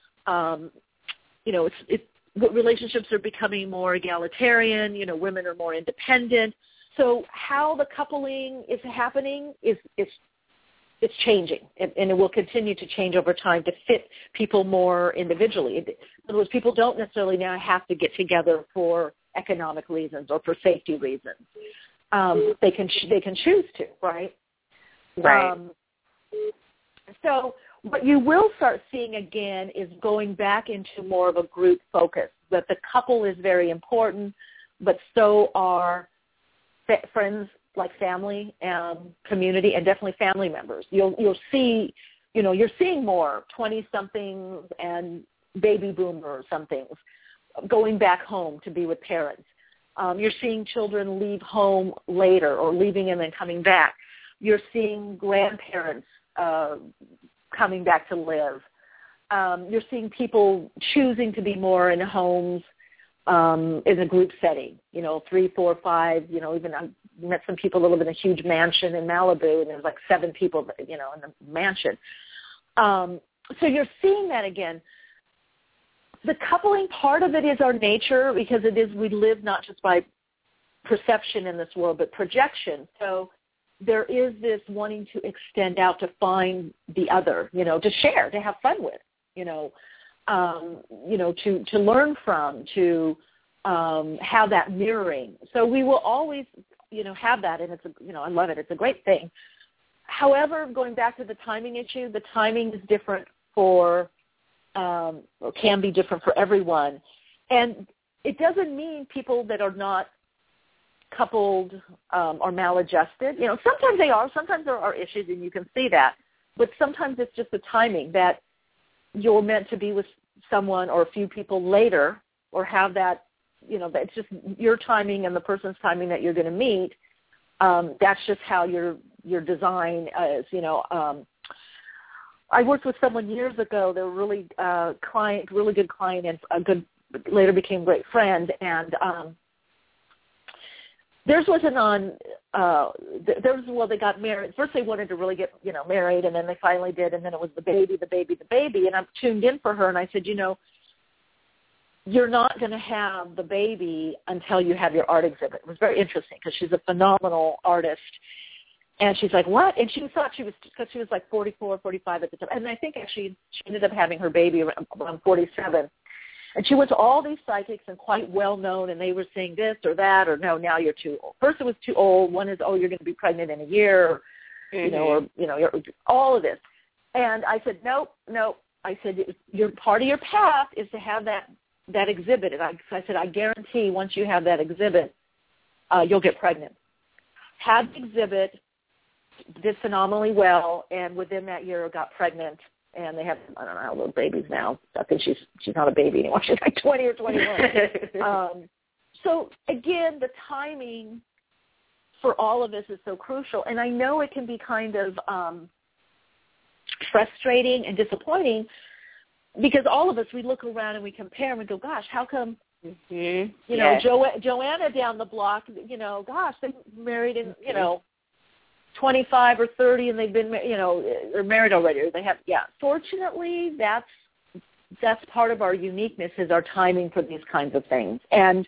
relationships are becoming more egalitarian, women are more independent. So how the coupling is happening it's changing, and it will continue to change over time to fit people more individually. In other words, people don't necessarily now have to get together for economic reasons or for safety reasons. They can choose to, right? Right. So what you will start seeing again is going back into more of a group focus, that the couple is very important, but so are friends, like family and community, and definitely family members. You'll see, you're seeing more 20-somethings and baby boomer somethings going back home to be with parents. You're seeing children leave home later, or leaving and then coming back. You're seeing grandparents coming back to live. You're seeing people choosing to be more in homes in a group setting, 3, 4, 5, even I met some people that live in a huge mansion in Malibu, and there's like 7 people, in the mansion. So you're seeing that again. The coupling part of it is our nature, because we live not just by perception in this world, but projection. So there is this wanting to extend out to find the other, to share, to have fun with, to learn from, to have that mirroring. So we will always, have that, and it's I love it. It's a great thing. However, going back to the timing issue, the timing is different or can be different for everyone. And it doesn't mean people that are not coupled are maladjusted. Sometimes they are. Sometimes there are issues, and you can see that. But sometimes it's just the timing that you're meant to be with someone or a few people later, or have that, it's just your timing and the person's timing that you're going to meet. That's just how your design is, I worked with someone years ago. They were really good client, and later became a great friend. And theirs wasn't on. They got married. First, they wanted to really get married, and then they finally did. And then it was the baby. And I'm tuned in for her, and I said, you're not going to have the baby until you have your art exhibit. It was very interesting because she's a phenomenal artist. And she's like, what? And she thought because she was like 44, 45 at the time. And I think actually she ended up having her baby around 47. And she went to all these psychics and quite well known, and they were saying this or that, or no, now you're too old. First it was too old. One is, you're going to be pregnant in a year, or all of this. And I said, nope. I said, your part of your path is to have that exhibit. And I said, I guarantee once you have that exhibit, you'll get pregnant. Had the exhibit, did phenomenally well, and within that year got pregnant, and they have, I don't know how little babies now. I think she's not a baby anymore. She's like 20 or 21. So again, the timing for all of this is so crucial, and I know it can be kind of frustrating and disappointing, because all of us, we look around and we compare and we go, gosh, how come Mm-hmm. You know, Joanna down the block, you know, gosh, they married in, you know, 25 or 30, and they've been, you know, they're married already. Or they have, Fortunately, that's part of our uniqueness is our timing for these kinds of things. And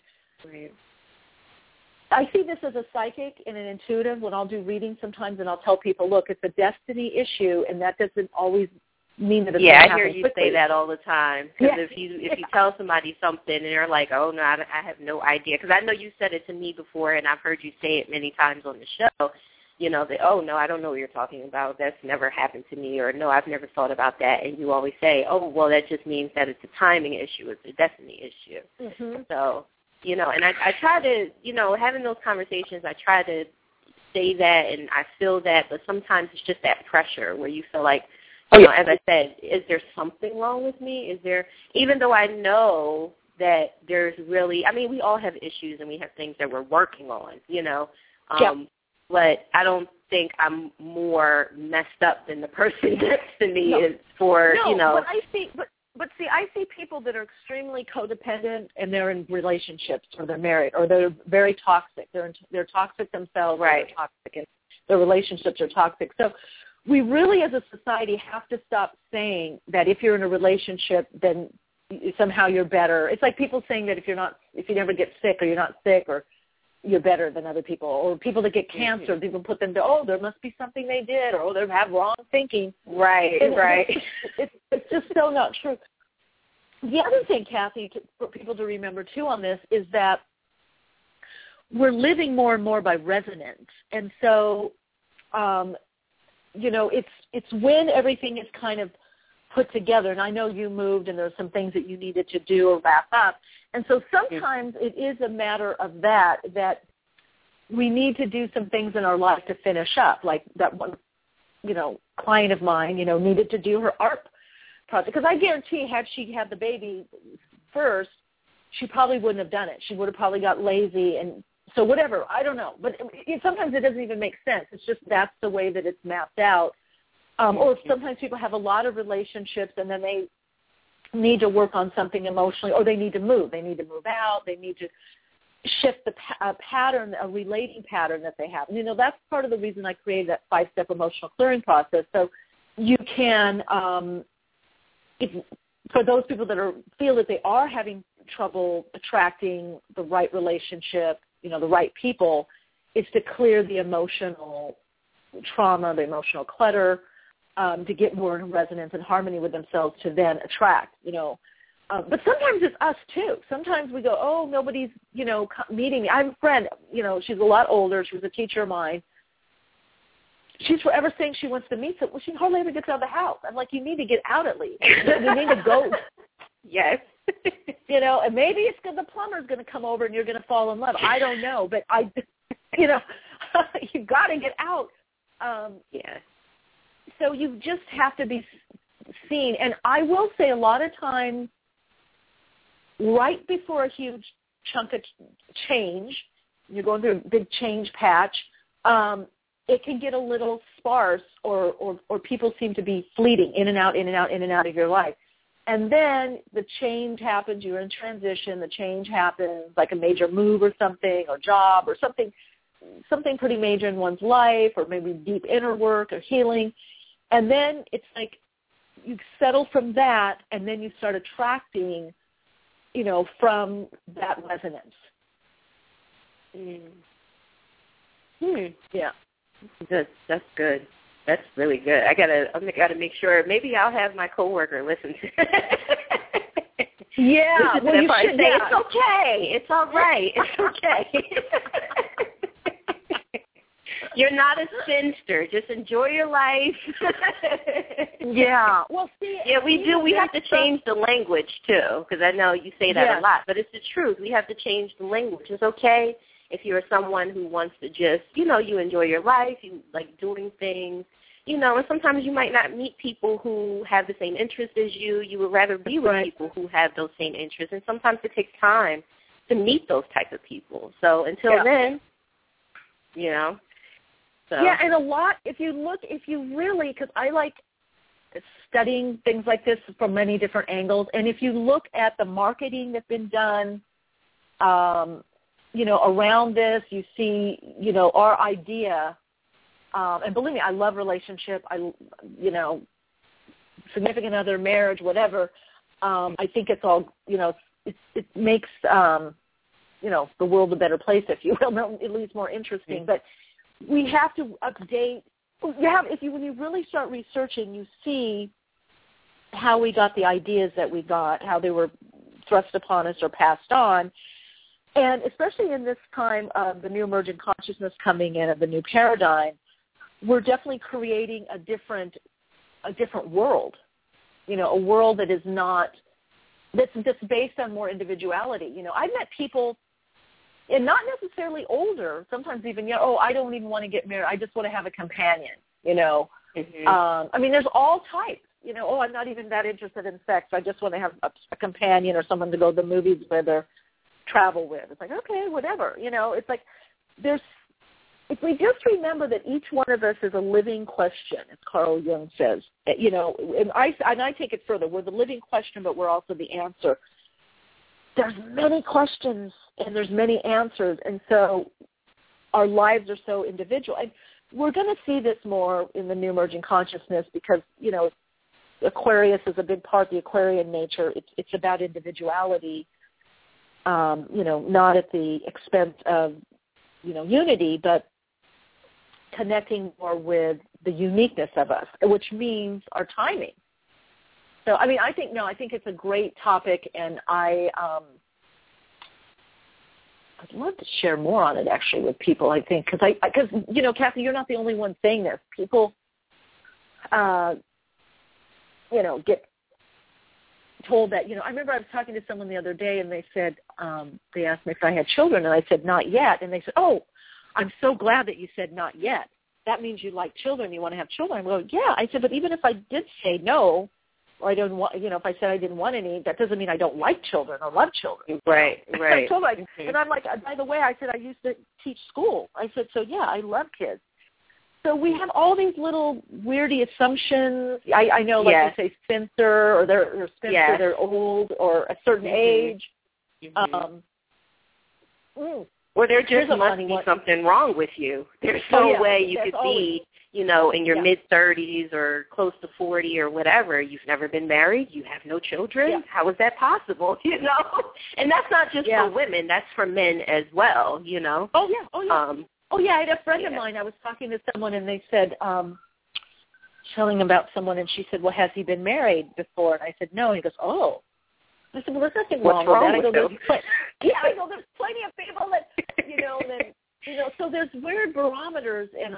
I see this as a psychic and an intuitive when I'll do readings sometimes, and I'll tell people, look, it's a destiny issue, and that doesn't always mean that it's going to happen I hear you quickly. say that all the time. Because if you tell somebody something and they're like, oh, no, I have no idea. Because I know you said it to me before, and I've heard you say it many times on the show. You know, that, oh, no, I don't know what you're talking about. That's never happened to me. Or, no, I've never thought about that. And you always say, oh, well, that just means that it's a timing issue. It's a destiny issue. Mm-hmm. So, you know, and I try to, you know, having those conversations, I try to say that and I feel that, but sometimes it's just that pressure where you feel like, you know, as I said, is there something wrong with me? Is there, even though I know that there's really, I mean, we all have issues and we have things that we're working on, you know, but I don't think I'm more messed up than the person next to me is for, you know. But I see people that are extremely codependent and they're in relationships or they're married or they're very toxic. They're toxic themselves. Right. They're toxic and their relationships are toxic. So we really as a society have to stop saying that if you're in a relationship, then somehow you're better. It's like people saying that if you never get sick or you're not sick or you're better than other people, or people that get cancer, people put them to, oh, there must be something they did, or oh, they have wrong thinking. Right. It's just so not true. The other thing, Kathy, for people to remember too on this is that we're living more and more by resonance, and so, you know, it's when everything is kind of put together, and I know you moved and there's some things that you needed to do or wrap up. And so sometimes it is a matter of that we need to do some things in our life to finish up. Like that one, you know, client of mine, you know, needed to do her art project. Because I guarantee had she had the baby first, she probably wouldn't have done it. She would have probably got lazy and so whatever. I don't know. But sometimes it doesn't even make sense. It's just that's the way that it's mapped out. Or sometimes people have a lot of relationships and then they need to work on something emotionally, or they need to move. They need to move out. They need to shift the pattern, a relating pattern that they have. And, you know, that's part of the reason I created that 5-step emotional clearing process. So you can, for those people that feel that they are having trouble attracting the right relationship, you know, the right people, is to clear the emotional trauma, the emotional clutter, to get more in resonance and harmony with themselves to then attract, you know. But sometimes it's us, too. Sometimes we go, oh, nobody's, you know, meeting me. I have a friend, you know, she's a lot older. She was a teacher of mine. She's forever saying she wants to meet someone. Well, she hardly ever gets out of the house. I'm like, you need to get out at least. You need to go. Yes. You know, and maybe it's because the plumber's going to come over and you're going to fall in love. I don't know. But, you know, you got to get out. Yes. So you just have to be seen. And I will say a lot of times, right before a huge chunk of change, you're going through a big change patch, it can get a little sparse or people seem to be fleeting in and out of your life. And then the change happens, you're in transition, the change happens, like a major move or something, or job or something pretty major in one's life, or maybe deep inner work or healing. And then it's like you settle from that, and then you start attracting, you know, from that resonance. Yeah. That's good. That's really good. I gotta make sure. Maybe I'll have my coworker listen to it. Yeah. Well, you should. Say, it's okay. It's all right. It's okay. You're not a spinster. Just enjoy your life. Yeah. Well, see. Yeah, we do. We have to change the language, too, because I know you say that a lot, but it's the truth. We have to change the language. It's okay if you're someone who wants to just, you know, you enjoy your life, you like doing things, you know, and sometimes you might not meet people who have the same interests as you. You would rather be with people who have those same interests, and sometimes it takes time to meet those type of people. So until then, you know. So. Yeah, and a lot, if you really, because I like studying things like this from many different angles, and if you look at the marketing that's been done around this. You see, our idea, and believe me, I love relationship. Significant other, marriage, whatever. I think it's all, it makes, the world a better place, if you will, at least more interesting. But we have to update. When you really start researching, you see how we got the ideas that we got, how they were thrust upon us or passed on. And especially in this time of the new emergent consciousness coming in, of the new paradigm, we're definitely creating a different world, a world that is that's based on more individuality. I've met people, and not necessarily older, sometimes even, I don't even want to get married. I just want to have a companion, Mm-hmm. There's all types, I'm not even that interested in sex. I just want to have a companion or someone to go to the movies with or travel with. It's like, okay, whatever. It's like if we just remember that each one of us is a living question, as Carl Jung says, and I take it further. We're the living question, but we're also the answer. There's many questions and there's many answers, and so our lives are so individual. And we're going to see this more in the new emerging consciousness because, Aquarius is a big part of the Aquarian nature. It's about individuality, not at the expense of, unity, but connecting more with the uniqueness of us, which means our timing. So, I think it's a great topic, and I'd love to share more on it, actually, with people, I think, because Kathy, you're not the only one saying this. People, get told that, I remember I was talking to someone the other day, and they said, they asked me if I had children, and I said, not yet. And they said, oh, I'm so glad that you said not yet. That means you like children, you want to have children. I'm going, yeah. I said, but even if I did say no, or I don't want, if I said I didn't want any, that doesn't mean I don't like children or love children. Right. And I'm like, by the way, I said I used to teach school. I said, so yeah, I love kids. So we have all these little weirdy assumptions. I know, like they say spinster, or they're spinster, they're old, or a certain age. Or there just must be something wrong with you. There's no way you could be, in your mid-30s or close to 40 or whatever. You've never been married. You have no children. Yeah. How is that possible, And that's not just for women. That's for men as well, Oh, yeah. I had a friend of mine. I was talking to someone, and they said, telling about someone, and she said, well, has he been married before? And I said, no. And he goes, oh. I said, well, there's nothing wrong with that. I go, there's plenty of people that, so there's weird barometers, and,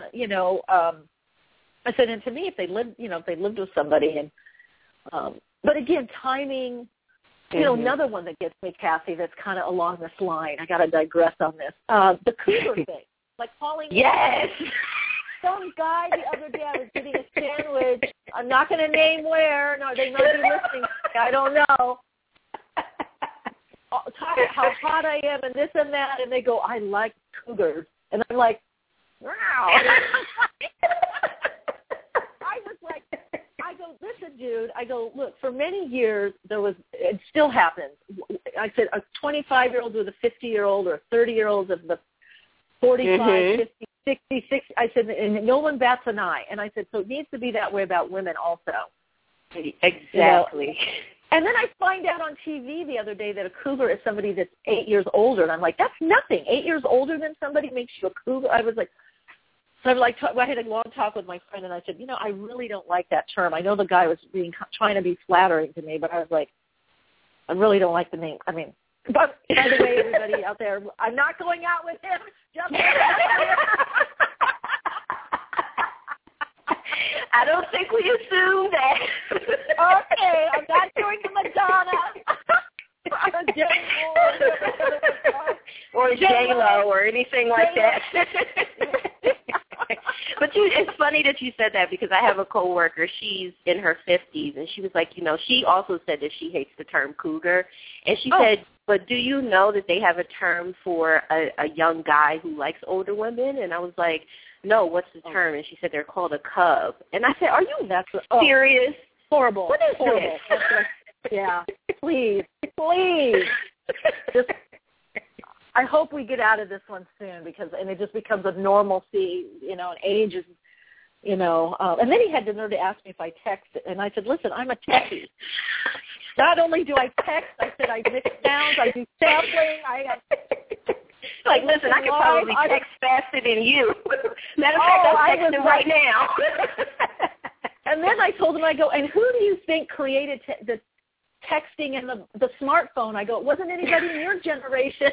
I said, and to me, if they lived with somebody, and, but again, timing, another one that gets me, Kathy, that's kind of along this line. I got to digress on this. The cougar thing, like calling. Yes. Some guy the other day, I was getting a sandwich. I'm not going to name where. No, they might be listening. I don't know. Talk about how hot I am and this and that, and they go, I like cougars. And I'm like, wow. I go, listen, dude. I go, look, for many years, it still happens. I said a 25-year-old with a 50-year-old or a 30-year-old of the 45, 50, 60, 60. I said, and no one bats an eye. And I said, so it needs to be that way about women also. Exactly. And then I find out on TV the other day that a cougar is somebody that's 8 years older. And I'm like, that's nothing. 8 years older than somebody makes you a cougar? I was like, so I had a long talk with my friend, and I said, I really don't like that term. I know the guy was trying to be flattering to me, but I was like, I really don't like the name. But by the way, everybody out there, I'm not going out with him. Just I don't think we assume that. Okay, I'm not doing the Madonna. Or J-Lo or anything like that. But it's funny that you said that, because I have a coworker. She's in her 50s, and she was like, she also said that she hates the term cougar. And she said, but do you know that they have a term for a young guy who likes older women? And I was like, no, what's the term? And she said they're called a cub. And I said, are you serious? Horrible. What is horrible. this? Yeah, please. I hope we get out of this one soon and it just becomes a normalcy, and age is, and then he had the nerve to ask me if I text, and I said, listen, I'm a techie. Not only do I text, I said I mix sounds, I do sampling, Like, listen, I could probably text faster than you. Matter of fact, I'm texting right now. And then I told him, I go, and who do you think created the texting and the smartphone? I go, it wasn't anybody in your generation.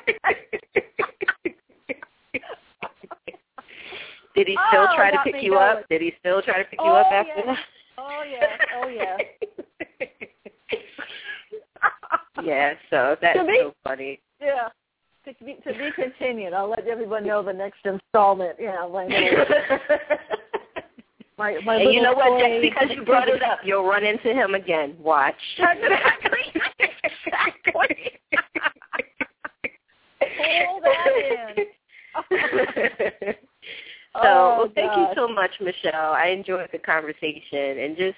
Did he still try to pick you up? Did he still try to pick you up after that? Oh, yeah. Yeah, so that's so funny. Yeah. To be continued. I'll let everyone know the next installment. Yeah, my and you know what? Just because you brought it up, you'll run into him again. Watch. Exactly. Pull that in. So, thank you so much, Michelle. I enjoyed the conversation, and just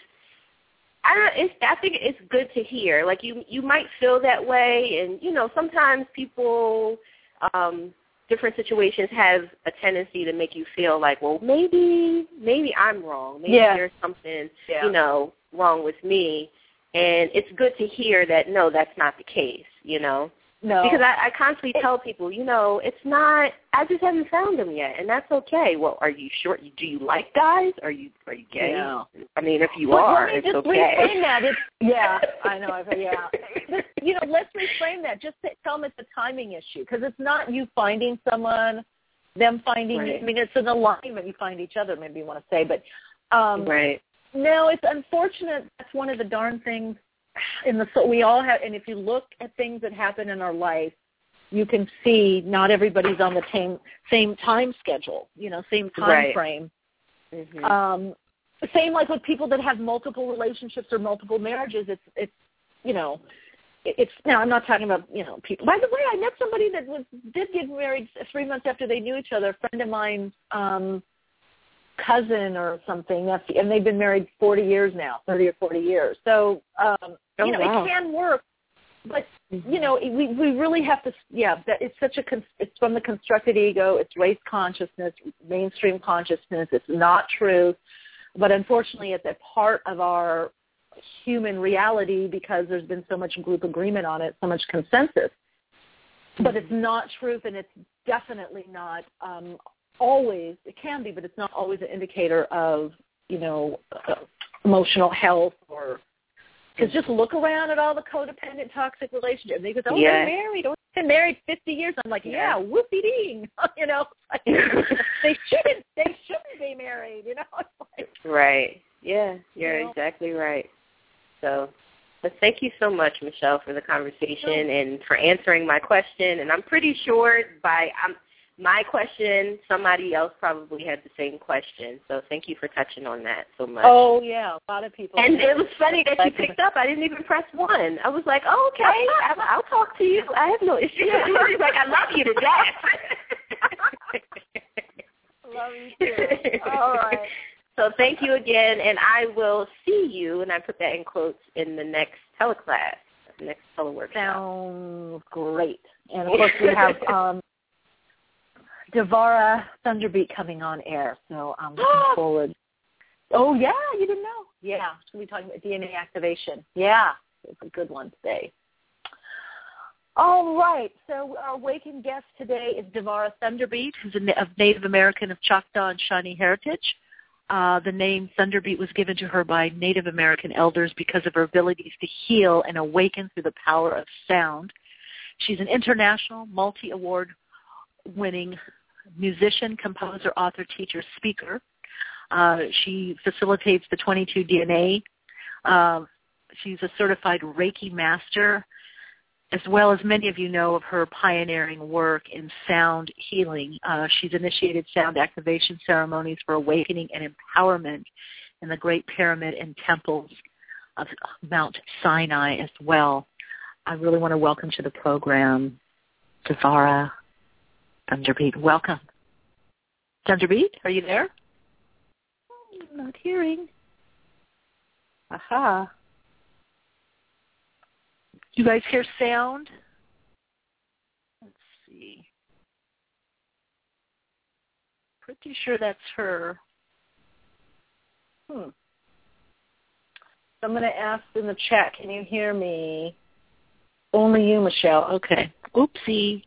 I think it's good to hear. Like you might feel that way, and sometimes people, different situations have a tendency to make you feel like, well, maybe I'm wrong. Maybe there's something wrong with me, and it's good to hear that no, that's not the case. No. Because I constantly tell people, it's not, I just haven't found them yet, and that's okay. Well, are you sure? Do you like guys? Are you gay? Yeah. I mean, if you are, it's okay. Let me just reframe that. I know. Yeah. Let's reframe that. Just tell them it's a timing issue, because it's not you finding someone, them finding you. I mean, it's an alignment. You find each other, maybe you want to say. But right. No, it's unfortunate. That's one of the darn things. We all have, and if you look at things that happen in our life, you can see not everybody's on the same time schedule, same time frame. Mm-hmm. Same like with people that have multiple relationships or multiple marriages. It's now I'm not talking about people. By the way, I met somebody that did get married 3 months after they knew each other. A friend of mine's cousin or something, and they've been married 40 years now, 30 or 40 years. So, it can work, but, we really have to, that it's it's from the constructed ego, it's race consciousness, mainstream consciousness, it's not truth, but unfortunately it's a part of our human reality because there's been so much group agreement on it, so much consensus. But it's not truth, and it's definitely not always, it can be, but it's not always an indicator of, emotional health or, because just look around at all the codependent, toxic relationships. They go, they're married. Oh, they've been married 50 years. I'm like, whoopie-ding. They shouldn't be married, Right. Yeah, you're exactly right. So, but thank you so much, Michelle, for the conversation and for answering my question. And I'm pretty sure my question, somebody else probably had the same question. So thank you for touching on that so much. Oh, yeah, a lot of people. And it was funny that you picked up. I didn't even press 1. I was like, oh, okay, I'll talk to you. I have no issue. She's like, I love you to death. Love you too. All right. So thank you again, and I will see you, and I put that in quotes, in the next teleclass, next teleworkshop. Sounds great. And, of course, we have Devara Thunderbeat coming on air, so I'm looking forward. Oh, yeah, you didn't know? Yeah, she'll be talking about DNA activation. Yeah, it's a good one today. All right, so our awakened guest today is Devara Thunderbeat, who's of Native American of Choctaw and Shawnee heritage. The name Thunderbeat was given to her by Native American elders because of her abilities to heal and awaken through the power of sound. She's an international, multi-award winning musician, composer, author, teacher, speaker. She facilitates the 22 DNA. She's a certified Reiki master, as well as many of you know of her pioneering work in sound healing. She's initiated sound activation ceremonies for awakening and empowerment in the Great Pyramid and temples of Mount Sinai as well. I really want to welcome to the program Devara Thunderbeat. Welcome. Thunderbeat, are you there? I'm not hearing. Aha. You guys hear sound? Let's see. see. Pretty sure that's her. So I'm going to ask in the chat, can you hear me? Only you, Michelle. Okay. Oopsie.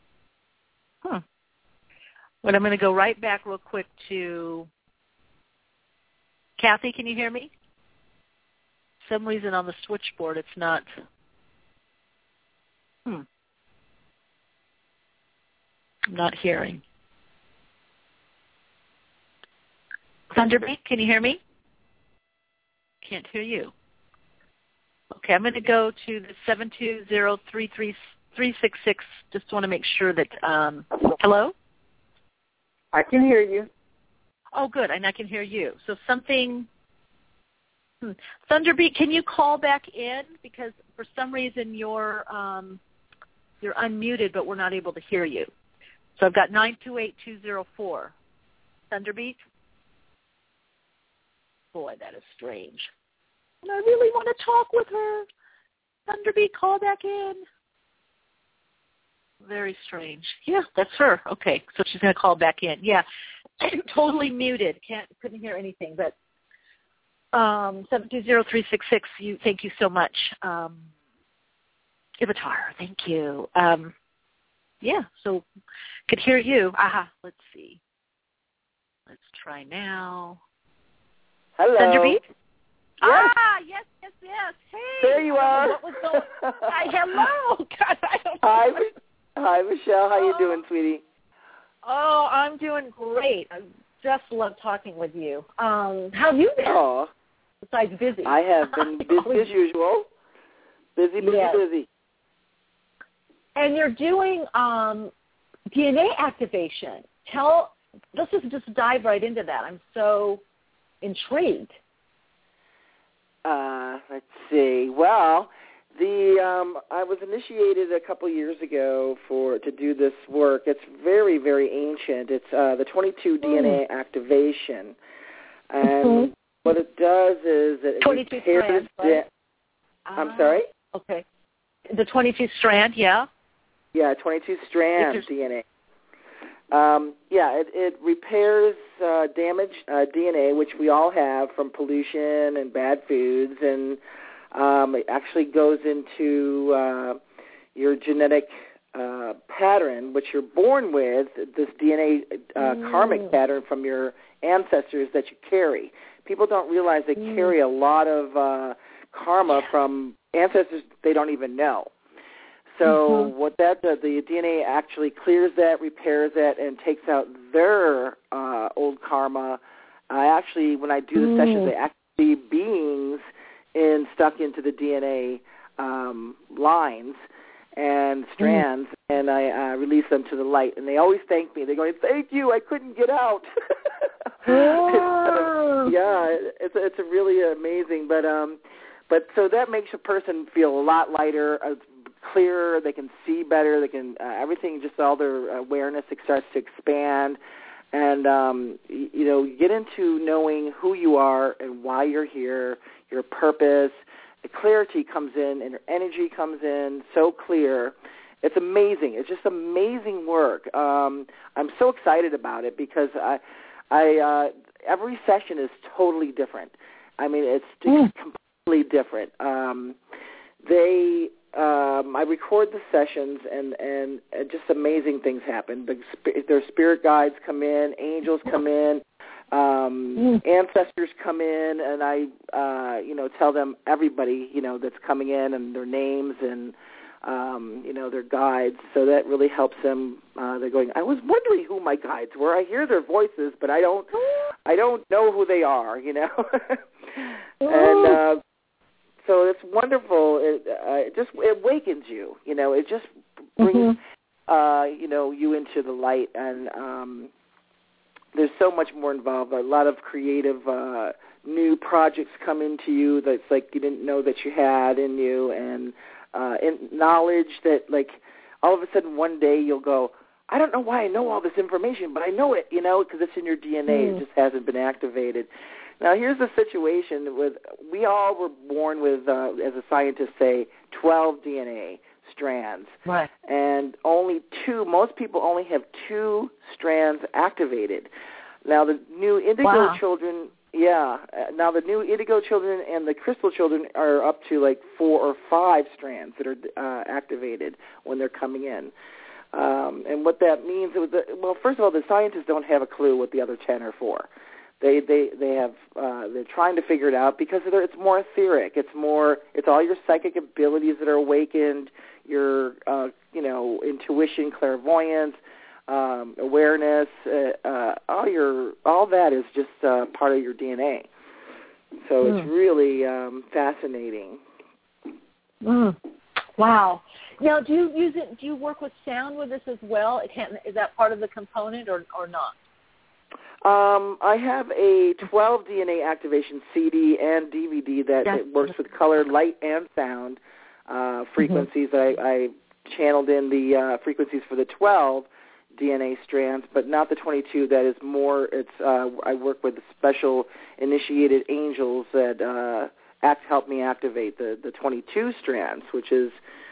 But I'm going to go right back real quick to Kathy. Can you hear me? For some reason on the switchboard it's not. I'm not hearing. Thunderbeat, can you hear me? Can't hear you. Okay, I'm going to go to the 720-33366. Just want to make sure that, hello? I can hear you. Oh, good, and I can hear you. So something, Thunderbeat, can you call back in? Because for some reason you're unmuted, but we're not able to hear you. So I've got 928204. Thunderbeat? Boy, that is strange. And I really want to talk with her. Thunderbeat, call back in. Very strange. Yeah, that's her. Okay, so she's going to call back in. Yeah, totally muted. Couldn't hear anything. But 720-366. Thank you so much, Ivatar. Thank you. Yeah, so could hear you. Aha. Let's see. Let's try now. Hello. Thunderbeat. Yes. Yes. Hey. There you are. What was going? Hi, hello. God, I don't know. Hi, Michelle. How you doing, sweetie? Oh, I'm doing great. I just love talking with you. How have you been? Oh. Besides busy. I have been busy as usual. Busy. And you're doing DNA activation. Let's just dive right into that. I'm so intrigued. Let's see. Well, I was initiated a couple years ago to do this work. It's very, very ancient. It's the 22 DNA activation, and what it does is it 22 strands. Right? I'm sorry. Okay. The 22 strand, yeah. Yeah, 22 strand DNA. It repairs damaged DNA, which we all have from pollution and bad foods, and it actually goes into your genetic pattern, which you're born with, this DNA karmic pattern from your ancestors that you carry. People don't realize they carry a lot of karma from ancestors they don't even know. So what that does, the DNA actually clears that, repairs that, and takes out their old karma. When I do the sessions, I actually beings stuck into the DNA lines and strands, and I release them to the light. And they always thank me. They go, "Thank you, I couldn't get out." It's really amazing. But so that makes a person feel a lot lighter, clearer. They can see better. They can everything. Just all their awareness starts to expand, and you get into knowing who you are and why you're here, your purpose. The clarity comes in, and your energy comes in so clear. It's amazing. It's just amazing work. I'm so excited about it because I every session is totally different. I mean, it's completely different. I record the sessions, and just amazing things happen. Their spirit guides come in, angels come in, ancestors come in, and I, tell them everybody, that's coming in and their names and, their guides. So that really helps them. They're going, I was wondering who my guides were. I hear their voices, but I don't know who they are, And so it's wonderful. It just awakens you. It just brings you into the light, and there's so much more involved. A lot of creative new projects come into you that's like you didn't know that you had in you, and knowledge that like all of a sudden one day you'll go, I don't know why I know all this information, but I know it, because it's in your DNA. It just hasn't been activated. Now, here's the situation we all were born with, as a scientist say, 12 DNA strands. Right. And only most people only have 2 strands activated. Now the new indigo children, now the new indigo children and the crystal children are up to like 4 or 5 strands that are activated when they're coming in. And what that means, well, first of all, the scientists don't have a clue what the other 10 are for. They have they're trying to figure it out because it's more etheric. It's all your psychic abilities that are awakened, your intuition, clairvoyance, awareness, all that is just part of your DNA. So it's really fascinating. Wow. Now, do you use it? Do you work with sound with this as well? Is that part of the component or not? I have a 12 DNA activation CD and DVD that works with color, light, and sound frequencies. I channeled in the frequencies for the 12 DNA strands, but not the 22. That is more. I work with special initiated angels that help me activate the 22 strands, which is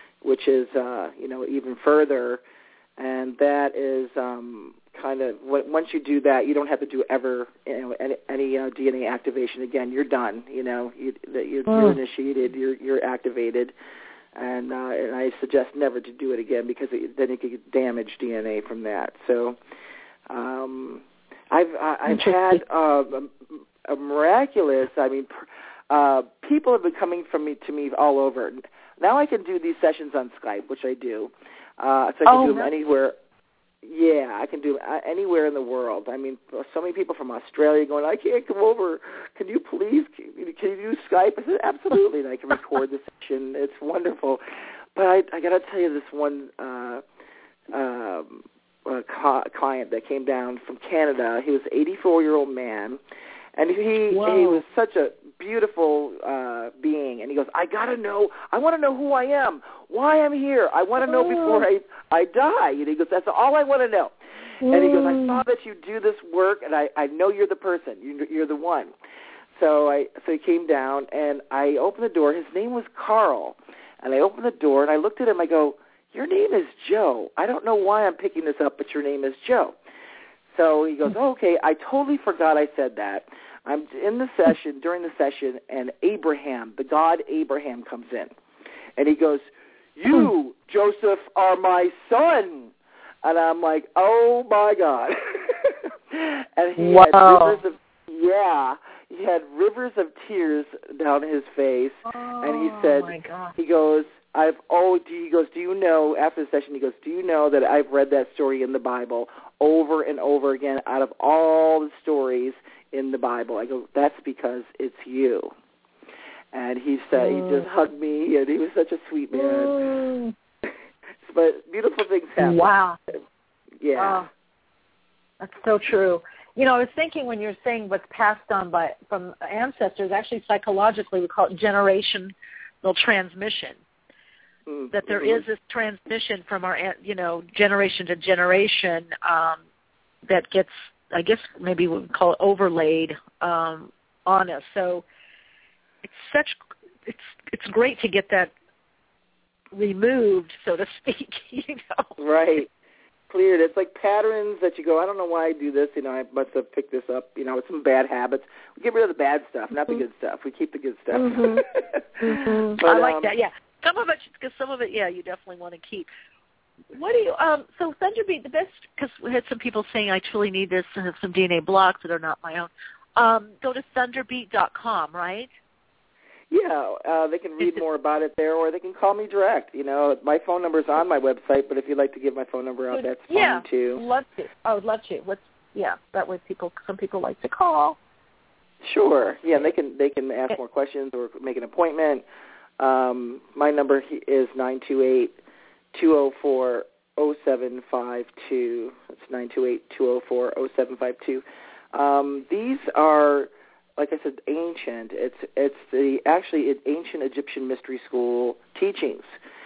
even further, and that is kind of once you do that, you don't have to do any DNA activation again. You're done. You're initiated. You're activated. And I suggest never to do it again because then you could damage DNA from that. So I've had a miraculous. I mean, people have been coming to me all over. Now I can do these sessions on Skype, which I do. So I can do them anywhere. Yeah, I can do anywhere in the world. I mean, so many people from Australia going, I can't come over. Can you please, can you do Skype? I said, absolutely, and I can record the session. It's wonderful. But I got to tell you, this one client that came down from Canada, he was an 84-year-old man, and he was such a beautiful being, and he goes, I want to know who I am, why I'm here. I want to know before I die. And he goes, that's all I want to know. And he goes, I saw that you do this work, and I know you're the person. You're the one. So he came down, and I opened the door. His name was Carl. And I opened the door, and I looked at him. I go, your name is Joe. I don't know why I'm picking this up, but your name is Joe. So he goes, okay, I totally forgot I said that. I'm in the session, during the session, and Abraham, the God Abraham, comes in. And he goes, you, Joseph, are my son. And I'm like, oh, my God. And he had rivers of tears down his face. And he said, my God. He goes, do you know, after the session, he goes, do you know that I've read that story in the Bible over and over again out of all the stories in the Bible? I go, that's because it's you. And he said, he just hugged me, and he was such a sweet man. But beautiful things happen. Wow. Yeah. That's so true. I was thinking when you're saying what's passed on from ancestors, actually psychologically we call it generational transmission. That there is this transmission from our, generation to generation that gets, I guess maybe we would call it overlaid on us. So it's great to get that removed, so to speak. Right. Cleared. It's like patterns that you go, I don't know why I do this. I must have picked this up. It's some bad habits. We get rid of the bad stuff, not the good stuff. We keep the good stuff. But, I like that. Yeah. Some of it, you definitely want to keep. What do you, so Thunderbeat, the best, because we had some people saying I truly need this and have some DNA blocks that are not my own. Go to thunderbeat.com, right? Yeah, they can read more about it there, or they can call me direct. My phone number is on my website, but if you'd like to give my phone number out, that's fine too. I would love to. That way some people like to call. Sure. Yeah, they can ask more questions or make an appointment. My number is 928-204-0752. That's 928-204-0752. These are, like I said, ancient. It's the ancient Egyptian mystery school teachings.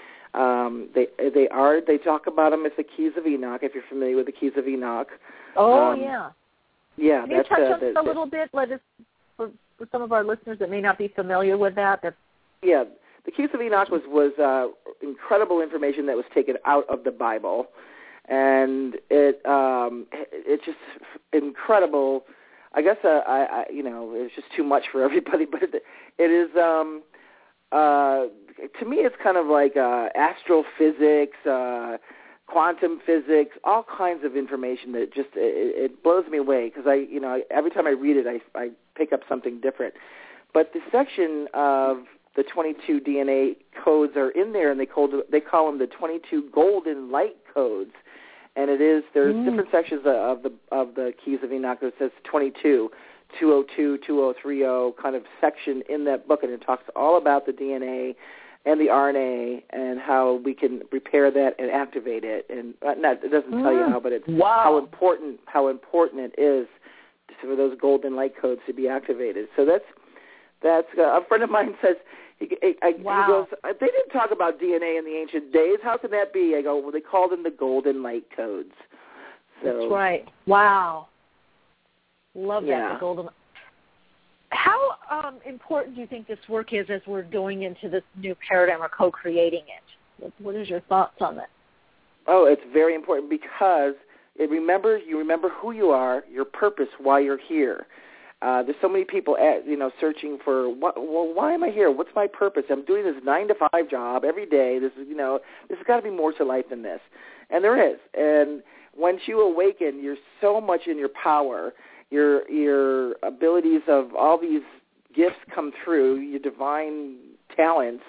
They talk about them as the Keys of Enoch. If you're familiar with the Keys of Enoch. Yeah. Yeah. Can you touch on this a little bit? Let us, for some of our listeners that may not be familiar with that. Yeah. The Keys of Enoch was incredible information that was taken out of the Bible, and it's just incredible. I guess I it's just too much for everybody, but it is to me it's kind of like astrophysics, quantum physics, all kinds of information that just it blows me away because every time I read it I pick up something different. But the section of the 22 DNA codes are in there, and they call them the 22 golden light codes. And there's different sections of the Keys of Enoch that says 22, 202, 2030 kind of section in that book, and it talks all about the DNA and the RNA and how we can repair that and activate it. And it doesn't tell you how, but it's how important it is for those golden light codes to be activated. So that's a friend of mine says. He goes, they didn't talk about DNA in the ancient days. How can that be? I go, well, they called them the golden light codes. So, that's right. Wow. Love that, the golden. How important do you think this work is as we're going into this new paradigm or co-creating it? What is your thoughts on that? Oh, it's very important because you remember who you are, your purpose, why you're here. There's so many people, searching for why am I here? What's my purpose? I'm doing this 9-to-5 job every day. There's got to be more to life than this, and there is. And once you awaken, you're so much in your power. Your abilities of all these gifts come through. Your divine talents.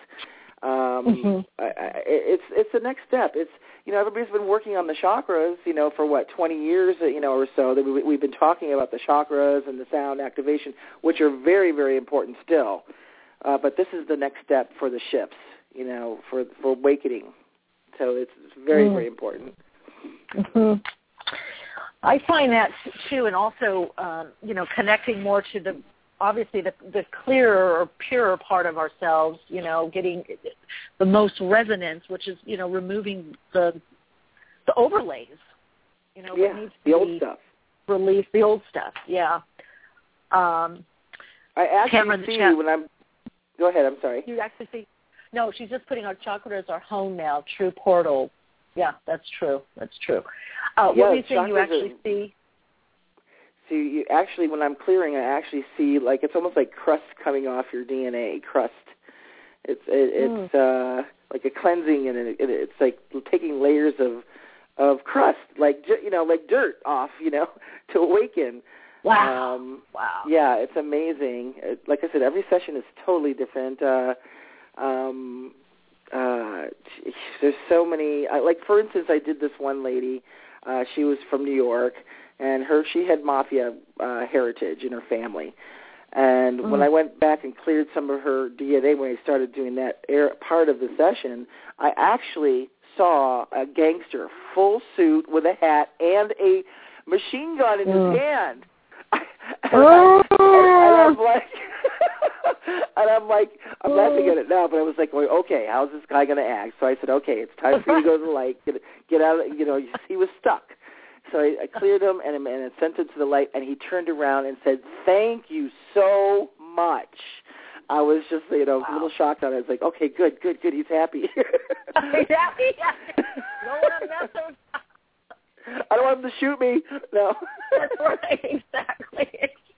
It's the next step. It's everybody's been working on the chakras, for 20 years, or so. That we've been talking about the chakras and the sound activation, which are very, very important still. But this is the next step for the shifts, for awakening. So it's very, very important. Mm-hmm. I find that too, and also, connecting more to the clearer or purer part of ourselves, getting the most resonance, which is, removing the overlays, what needs to the old be stuff. Release the old stuff, yeah. I actually see when I'm, go ahead, I'm sorry. You actually see, no, she's just putting our chakras are home now, true portal. Yeah, that's true. What do you think you actually see? So you actually, when I'm clearing, I actually see it's almost like crust coming off your DNA. Crust. It's like a cleansing, and it's like taking layers of crust, like dirt off, to awaken. Wow. Wow. Yeah, it's amazing. Like I said, every session is totally different. There's so many. For instance, I did this one lady. She was from New York. And she had mafia heritage in her family. And when I went back and cleared some of her DNA, when I started doing that part of the session, I actually saw a gangster, full suit with a hat and a machine gun in his hand. And I'm laughing at it now, but I was like, okay, how's this guy going to act? So I said, okay, it's time for you to go to the light, get out of, he was stuck. So I cleared him and sent him to the light, and he turned around and said, "Thank you so much." I was just, a little shocked on it. I was like, okay, good, he's happy. He's happy? Don't want to mess him. I don't want him to shoot me. No. That's right, exactly.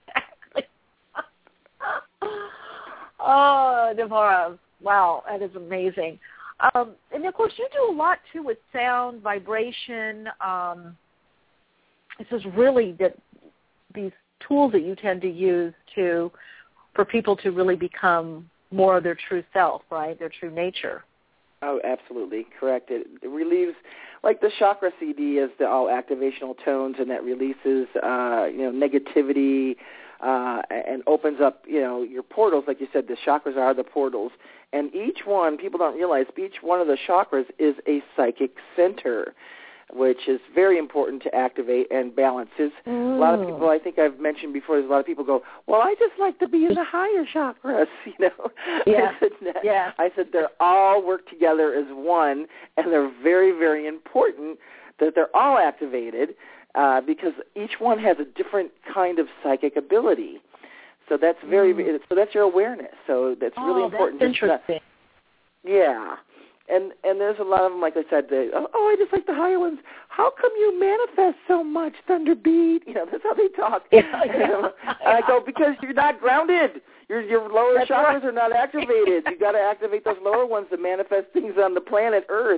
Oh, Devora, wow, that is amazing. And, of course, you do a lot, too, with sound, vibration. This is really these tools that you tend to use for people to really become more of their true self, right, their true nature. Oh, absolutely, correct. It relieves, like the chakra CD is all activational tones, and that releases, negativity and opens up, your portals. Like you said, the chakras are the portals. And each one, people don't realize, each one of the chakras is a psychic center, which is very important to activate and balance. A lot of people, I think I've mentioned before, there's a lot of people go, well, I just like to be in the higher chakras, Yeah. I said they're all work together as one, and they're very, very important that they're all activated because each one has a different kind of psychic ability. So that's so that's your awareness. So that's really important. That's interesting. Yeah. And there's a lot of them, like I said, I just like the higher ones. how come you manifest so much, Thunderbeat? That's how they talk. And I go, because you're not grounded. Your lower chakras are not activated. You got to activate those lower ones to manifest things on the planet Earth.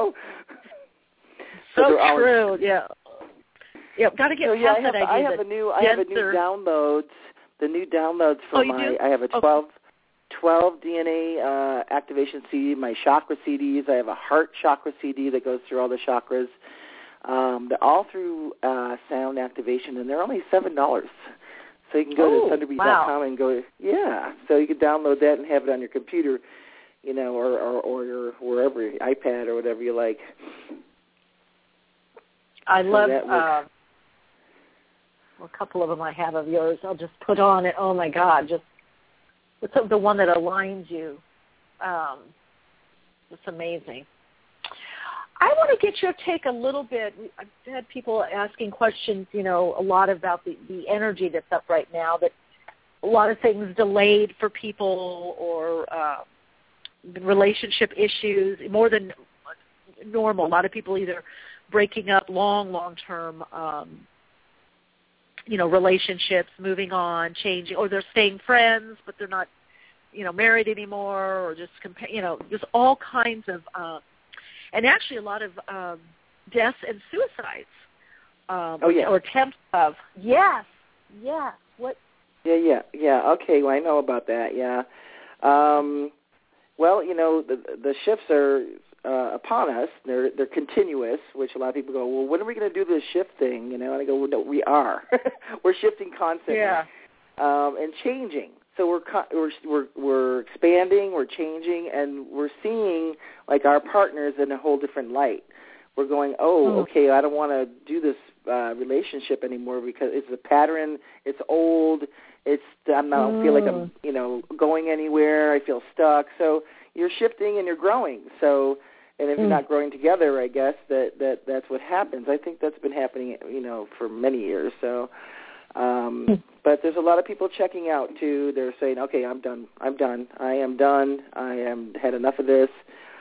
So true. Yeah. Got to get past that idea. I have a new downloads. The new downloads for I have a 12 DNA activation CD, my chakra CDs. I have a heart chakra CD that goes through all the chakras. They're all through sound activation, and they're only $7. So you can go to thunderbeat.com and go, so you can download that and have it on your computer, or your wherever, your iPad or whatever you like. I love a couple of them I have of yours. I'll just put on it. Oh, my God, just what's the one that aligns you? It's amazing. I want to get your take a little bit. I've had people asking questions, a lot about the energy that's up right now, that a lot of things delayed for people or relationship issues, more than normal. A lot of people either breaking up long-term, relationships, moving on, changing, or they're staying friends, but they're not, married anymore, or just, just all kinds of, and actually a lot of deaths and suicides, or attempts of. Yes. What? Yeah. Okay, well, I know about that. Yeah. Well, the shifts are upon us. They're continuous, which a lot of people go, well, when are we going to do this shift thing? And I go, well, no, we are. We're shifting constantly, and changing. So we're expanding, we're changing, and we're seeing like our partners in a whole different light. We're going, okay, I don't want to do this relationship anymore because it's a pattern. It's old. I don't feel like I'm going anywhere. I feel stuck. So you're shifting and you're growing. So, and if you're not growing together, I guess that's what happens. I think that's been happening, for many years. So, but there's a lot of people checking out too. They're saying, okay, I'm done. I am done. I am had enough of this.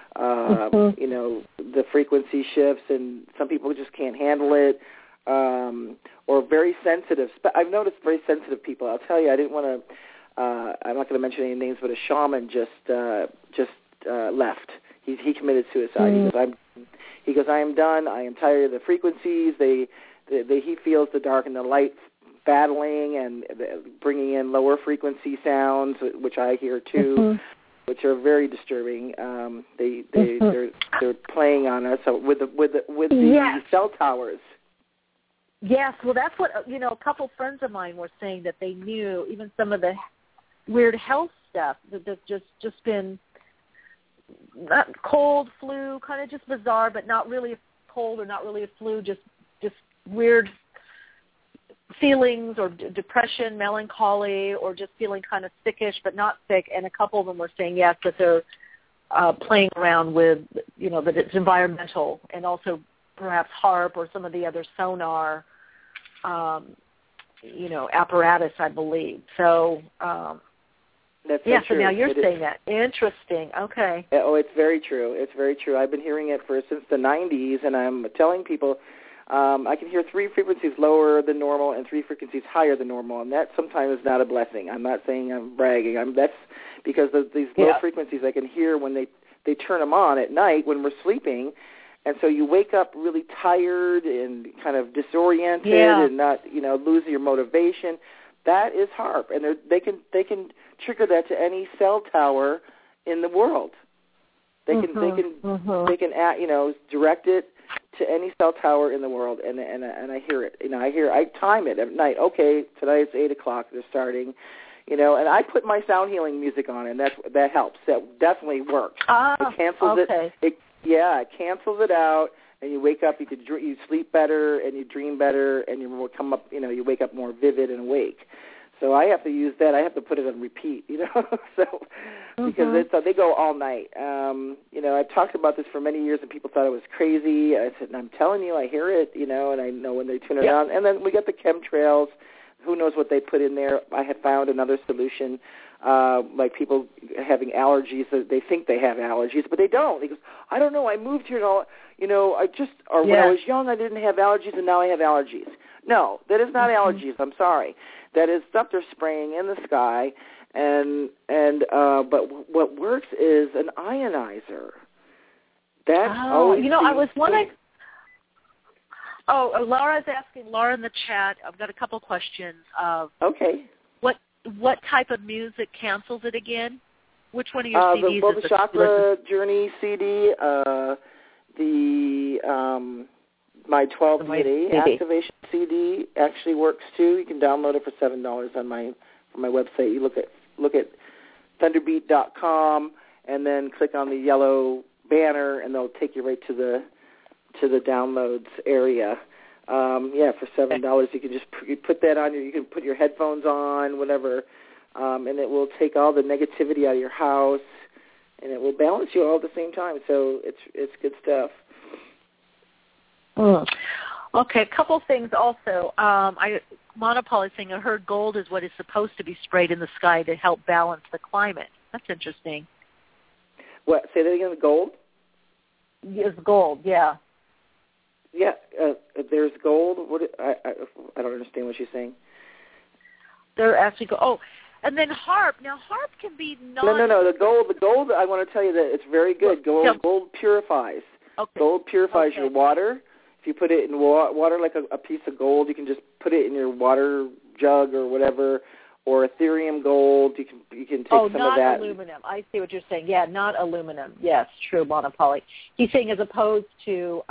The frequency shifts, and some people just can't handle it, or very sensitive. I've noticed very sensitive people. I'll tell you, I didn't want to. I'm not going to mention any names, but a shaman just left. He committed suicide. He goes, I am done. I am tired of the frequencies. He feels the dark and the light battling and bringing in lower frequency sounds, which I hear too, which are very disturbing. They're playing on us with the cell towers. Yes, well, that's what a couple friends of mine were saying, that they knew even some of the weird health stuff that's just been not cold, flu, kind of just bizarre, but not really a cold or not really a flu, just weird feelings or depression, melancholy, or just feeling kind of sickish but not sick. And a couple of them were saying yes, that they're playing around with that it's environmental, and also perhaps HAARP or some of the other sonar apparatus, I believe. So that's so true. now you're saying that. Interesting. Okay. Oh, it's very true. It's very true. I've been hearing it since the 90s, and I'm telling people I can hear 3 frequencies lower than normal and 3 frequencies higher than normal, and that sometimes is not a blessing. I'm not saying I'm bragging. That's because these low frequencies I can hear when they turn them on at night when we're sleeping, and so you wake up really tired and kind of disoriented and not lose your motivation. That is HAARP, and they can trigger that to any cell tower in the world. They can direct it to any cell tower in the world, and I hear it. I time it at night. Okay, today it's 8:00. They're starting, and I put my sound healing music on, and that helps. That definitely works. It cancels it. It cancels it out, and you wake up. You sleep better, and you dream better, and you come up. You wake up more vivid and awake. So I have to use that. I have to put it on repeat, because they go all night. I've talked about this for many years, and people thought it was crazy. I said, I'm telling you, I hear it, and I know when they tune it on. And then we get the chemtrails who knows what they put in there. I have found another solution, like people having allergies. They think they have allergies, but they don't. He goes, I don't know. I moved here, and all, when I was young, I didn't have allergies, and now I have allergies. No, that is not allergies. I'm sorry. That is stuff they're spraying in the sky, but what works is an ionizer. That's always I was wondering. Oh, Laura's asking. Laura in the chat. I've got a couple questions. Okay. What type of music cancels it again? Which one of your CDs the Chakra Journey CD, my 12 DNA activation CD actually works too. You can download it for $7 on my website. You look at thunderbeat.com and then click on the yellow banner, and they'll take you right to the downloads area. For $7 you can just put that on. You can put your headphones on, whatever, and it will take all the negativity out of your house, and it will balance you all at the same time. So it's good stuff. Okay, a couple things also. Monopoly saying I heard gold is what is supposed to be sprayed in the sky to help balance the climate. That's interesting. What? Say that again. Gold? Yes, gold. Yeah. Yeah. There's gold. I don't understand what she's saying. They're actually and then harp. Now harp can be No. The gold. I want to tell you that it's very good. Gold purifies. Okay. Gold purifies your water. If you put it in water like a piece of gold, you can just put it in your water jug or whatever, or Ethereum gold. You can take some of that. Oh, not aluminum. I see what you're saying. Yeah, not aluminum. Yes, true, Monopoly. He's saying as opposed to,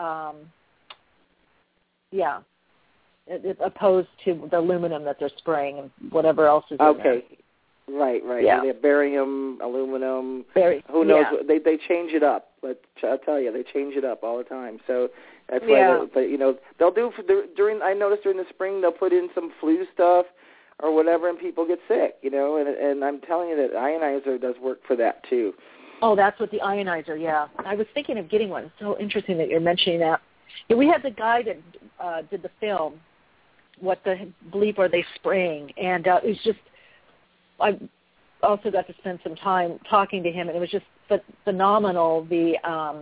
opposed to the aluminum that they're spraying and whatever else is in there. Okay. Right. Yeah. They have barium, aluminum. Who knows? Yeah. They change it up. But I'll tell you, they change it up all the time. So that's why. They'll do during. I noticed during the spring they'll put in some flu stuff or whatever, and people get sick. And I'm telling you that ionizer does work for that too. Oh, that's what the ionizer. Yeah, I was thinking of getting one. It's so interesting that you're mentioning that. Yeah, we had the guy that did the film. What the bleep are they spraying? And it was just. I also got to spend some time talking to him, and it was just phenomenal. The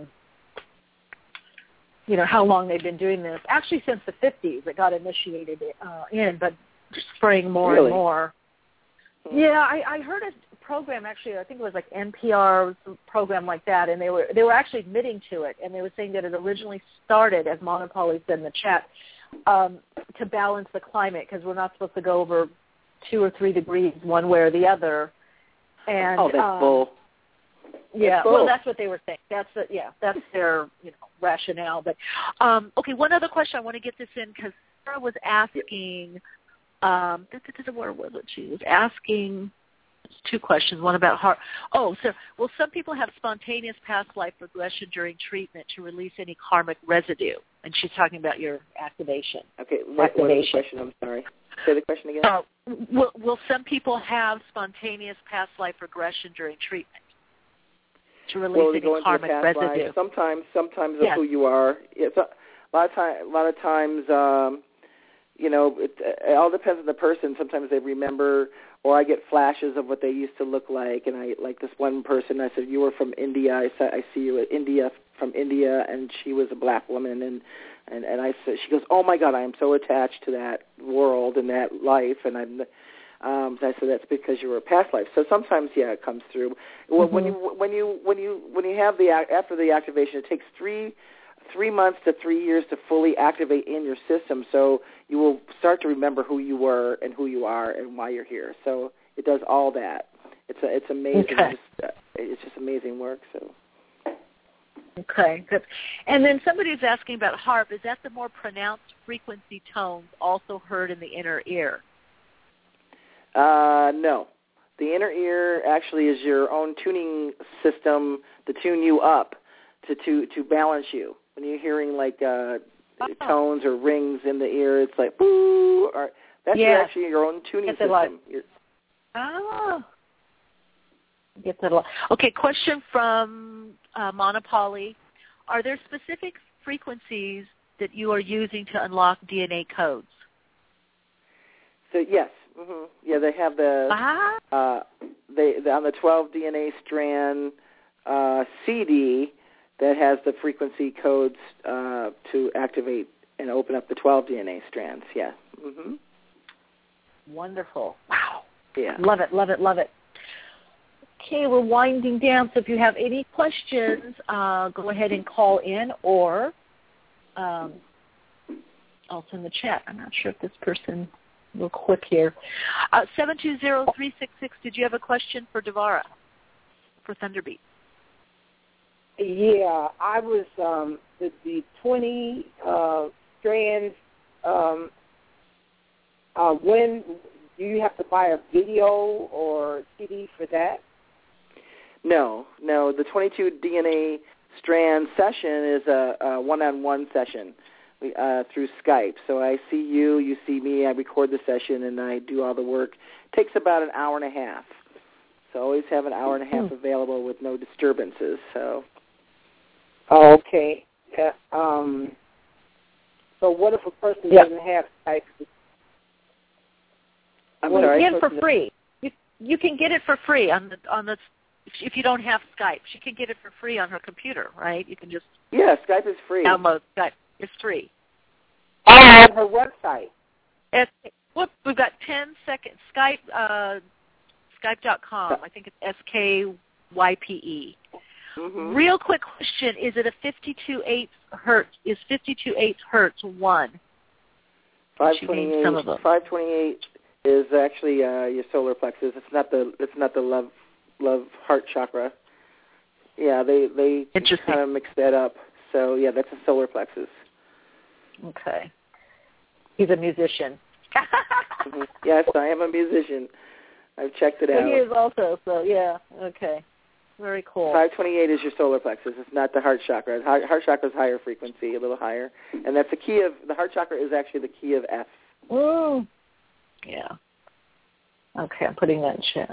how long they've been doing this. Actually, since the 50s, it got initiated but just spraying more and more. Yeah, I heard a program actually. I think it was like NPR program like that, and they were actually admitting to it, and they were saying that it originally started, as Monopoly said in the chat, to balance the climate because we're not supposed to go over 2 or 3 degrees one way or the other. And that's bull. Yeah, well, that's what they were saying. That's their rationale. But okay, one other question. I want to get this in because Sarah was asking. Where was it? She was asking 2 questions. One about heart. Oh, so will some people have spontaneous past life regression during treatment to release any karmic residue? And she's talking about your activation. Okay, what is the question? I'm sorry. Say the question again. Will some people have spontaneous past life regression during treatment to release any karmic residue? Life. Sometimes of who you are. It's a lot of times. It all depends on the person. Sometimes they remember, or I get flashes of what they used to look like. And I like this one person. I said, "You were from India." I said, "I see you from India," and she was a black woman. And I said, she goes, "Oh my God, I am so attached to that world and that life." And I said, "That's because you were a past life." So sometimes, it comes through. Mm-hmm. When you have after the activation, it takes 3 months to 3 years to fully activate in your system. So you will start to remember who you were and who you are and why you're here. So it does all that. It's amazing. Okay. It's just amazing work. So. Okay, good. And then somebody is asking about harp. Is that the more pronounced frequency tones also heard in the inner ear? No. The inner ear actually is your own tuning system to tune you up, to balance you. When you're hearing like tones or rings in the ear, it's like boo. Or that's actually your own tuning system. Gets that a lot. Okay, question from Monopoly. Are there specific frequencies that you are using to unlock DNA codes? So yes, yeah, they have the they on the 12 DNA strand CD that has the frequency codes to activate and open up the 12 DNA strands. Yeah. Mm-hmm. Wonderful. Wow. Yeah. Love it, love it, love it. Okay, we're winding down, so if you have any questions, go ahead and call in or also in the chat. I'm not sure if this person, real quick here. 720-366, did you have a question for Devara, for Thunderbeat? Yeah, I was, the 20 strands, when do you have to buy a video or CD for that? No. The 22 DNA strand session is a one-on-one session through Skype. So I see you, you see me, I record the session, and I do all the work. It takes about an hour and a half. So I always have an hour and a half available with no disturbances. So. Oh, okay. So what if a person doesn't have Skype? I'm sorry. You can get it for free. You can get it for free on the. If you don't have Skype, she can get it for free on her computer, right? You can just Skype is free. Download Skype. It's free. On her website. We've got 10 seconds. Skype. Skype.com. I think it's SKYPE. Mm-hmm. Real quick question: is it a 52/8 hertz? Is 52/8 hertz one? 528. 528 is actually your solar plexus. It's not the love heart chakra. Yeah, they kind of mix that up. So yeah, that's a solar plexus. Okay. He's a musician. Mm-hmm. Yes, I am a musician. I've checked it out. He is also. So yeah. Okay. Very cool. 528 is your solar plexus. It's not the heart chakra. Heart chakra is higher frequency, a little higher, and that's the key of the heart chakra. Is actually the key of F. Oh. Yeah. Okay, I'm putting that in chat.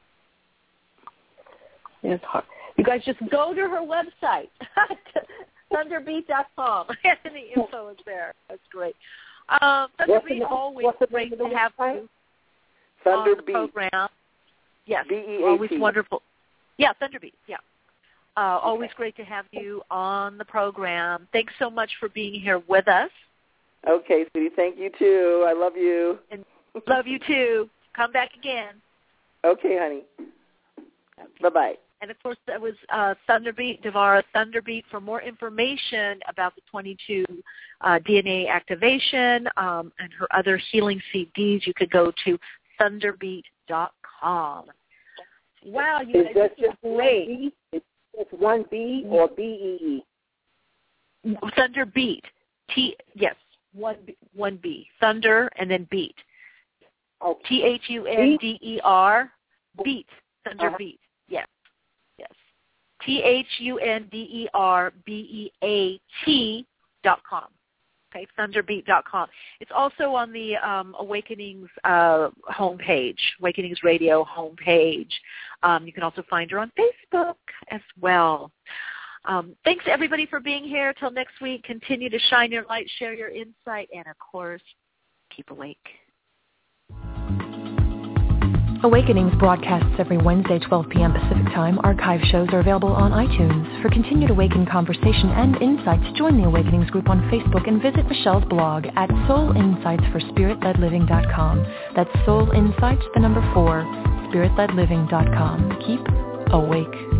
It's hard. You guys just go to her website, thunderbeat.com, and the info is there. That's great. Thunderbeat, always great to have you on the program. Yes, B-E-A-T. Always wonderful. Yeah, Thunderbeat, yeah. Always great to have you on the program. Thanks so much for being here with us. Okay, sweetie, thank you too. I love you. And love you too. Come back again. Okay, honey. Okay. Bye-bye. And, of course, that was Thunderbeat, Devara Thunderbeat. For more information about the 22 DNA activation and her other healing CDs, you could go to thunderbeat.com. Wow, you guys, this is great. It's one B or B-E-E? Thunderbeat. Yes, one B. Thunder and then beat. Okay. THUNDER, beat, Thunderbeat. Yes. THUNDERBEAT.com. Okay, thunderbeat.com. It's also on the Awakenings homepage, Awakenings Radio homepage. You can also find her on Facebook as well. Thanks, everybody, for being here. Till next week, continue to shine your light, share your insight, and, of course, keep awake. Awakenings broadcasts every Wednesday, 12 p.m. Pacific Time. Archive shows are available on iTunes. For continued Awaken conversation and insights, join the Awakenings group on Facebook and visit Michelle's blog at soulinsightsforspiritledliving.com. That's Soul Insights, 4, spiritledliving.com. Keep awake.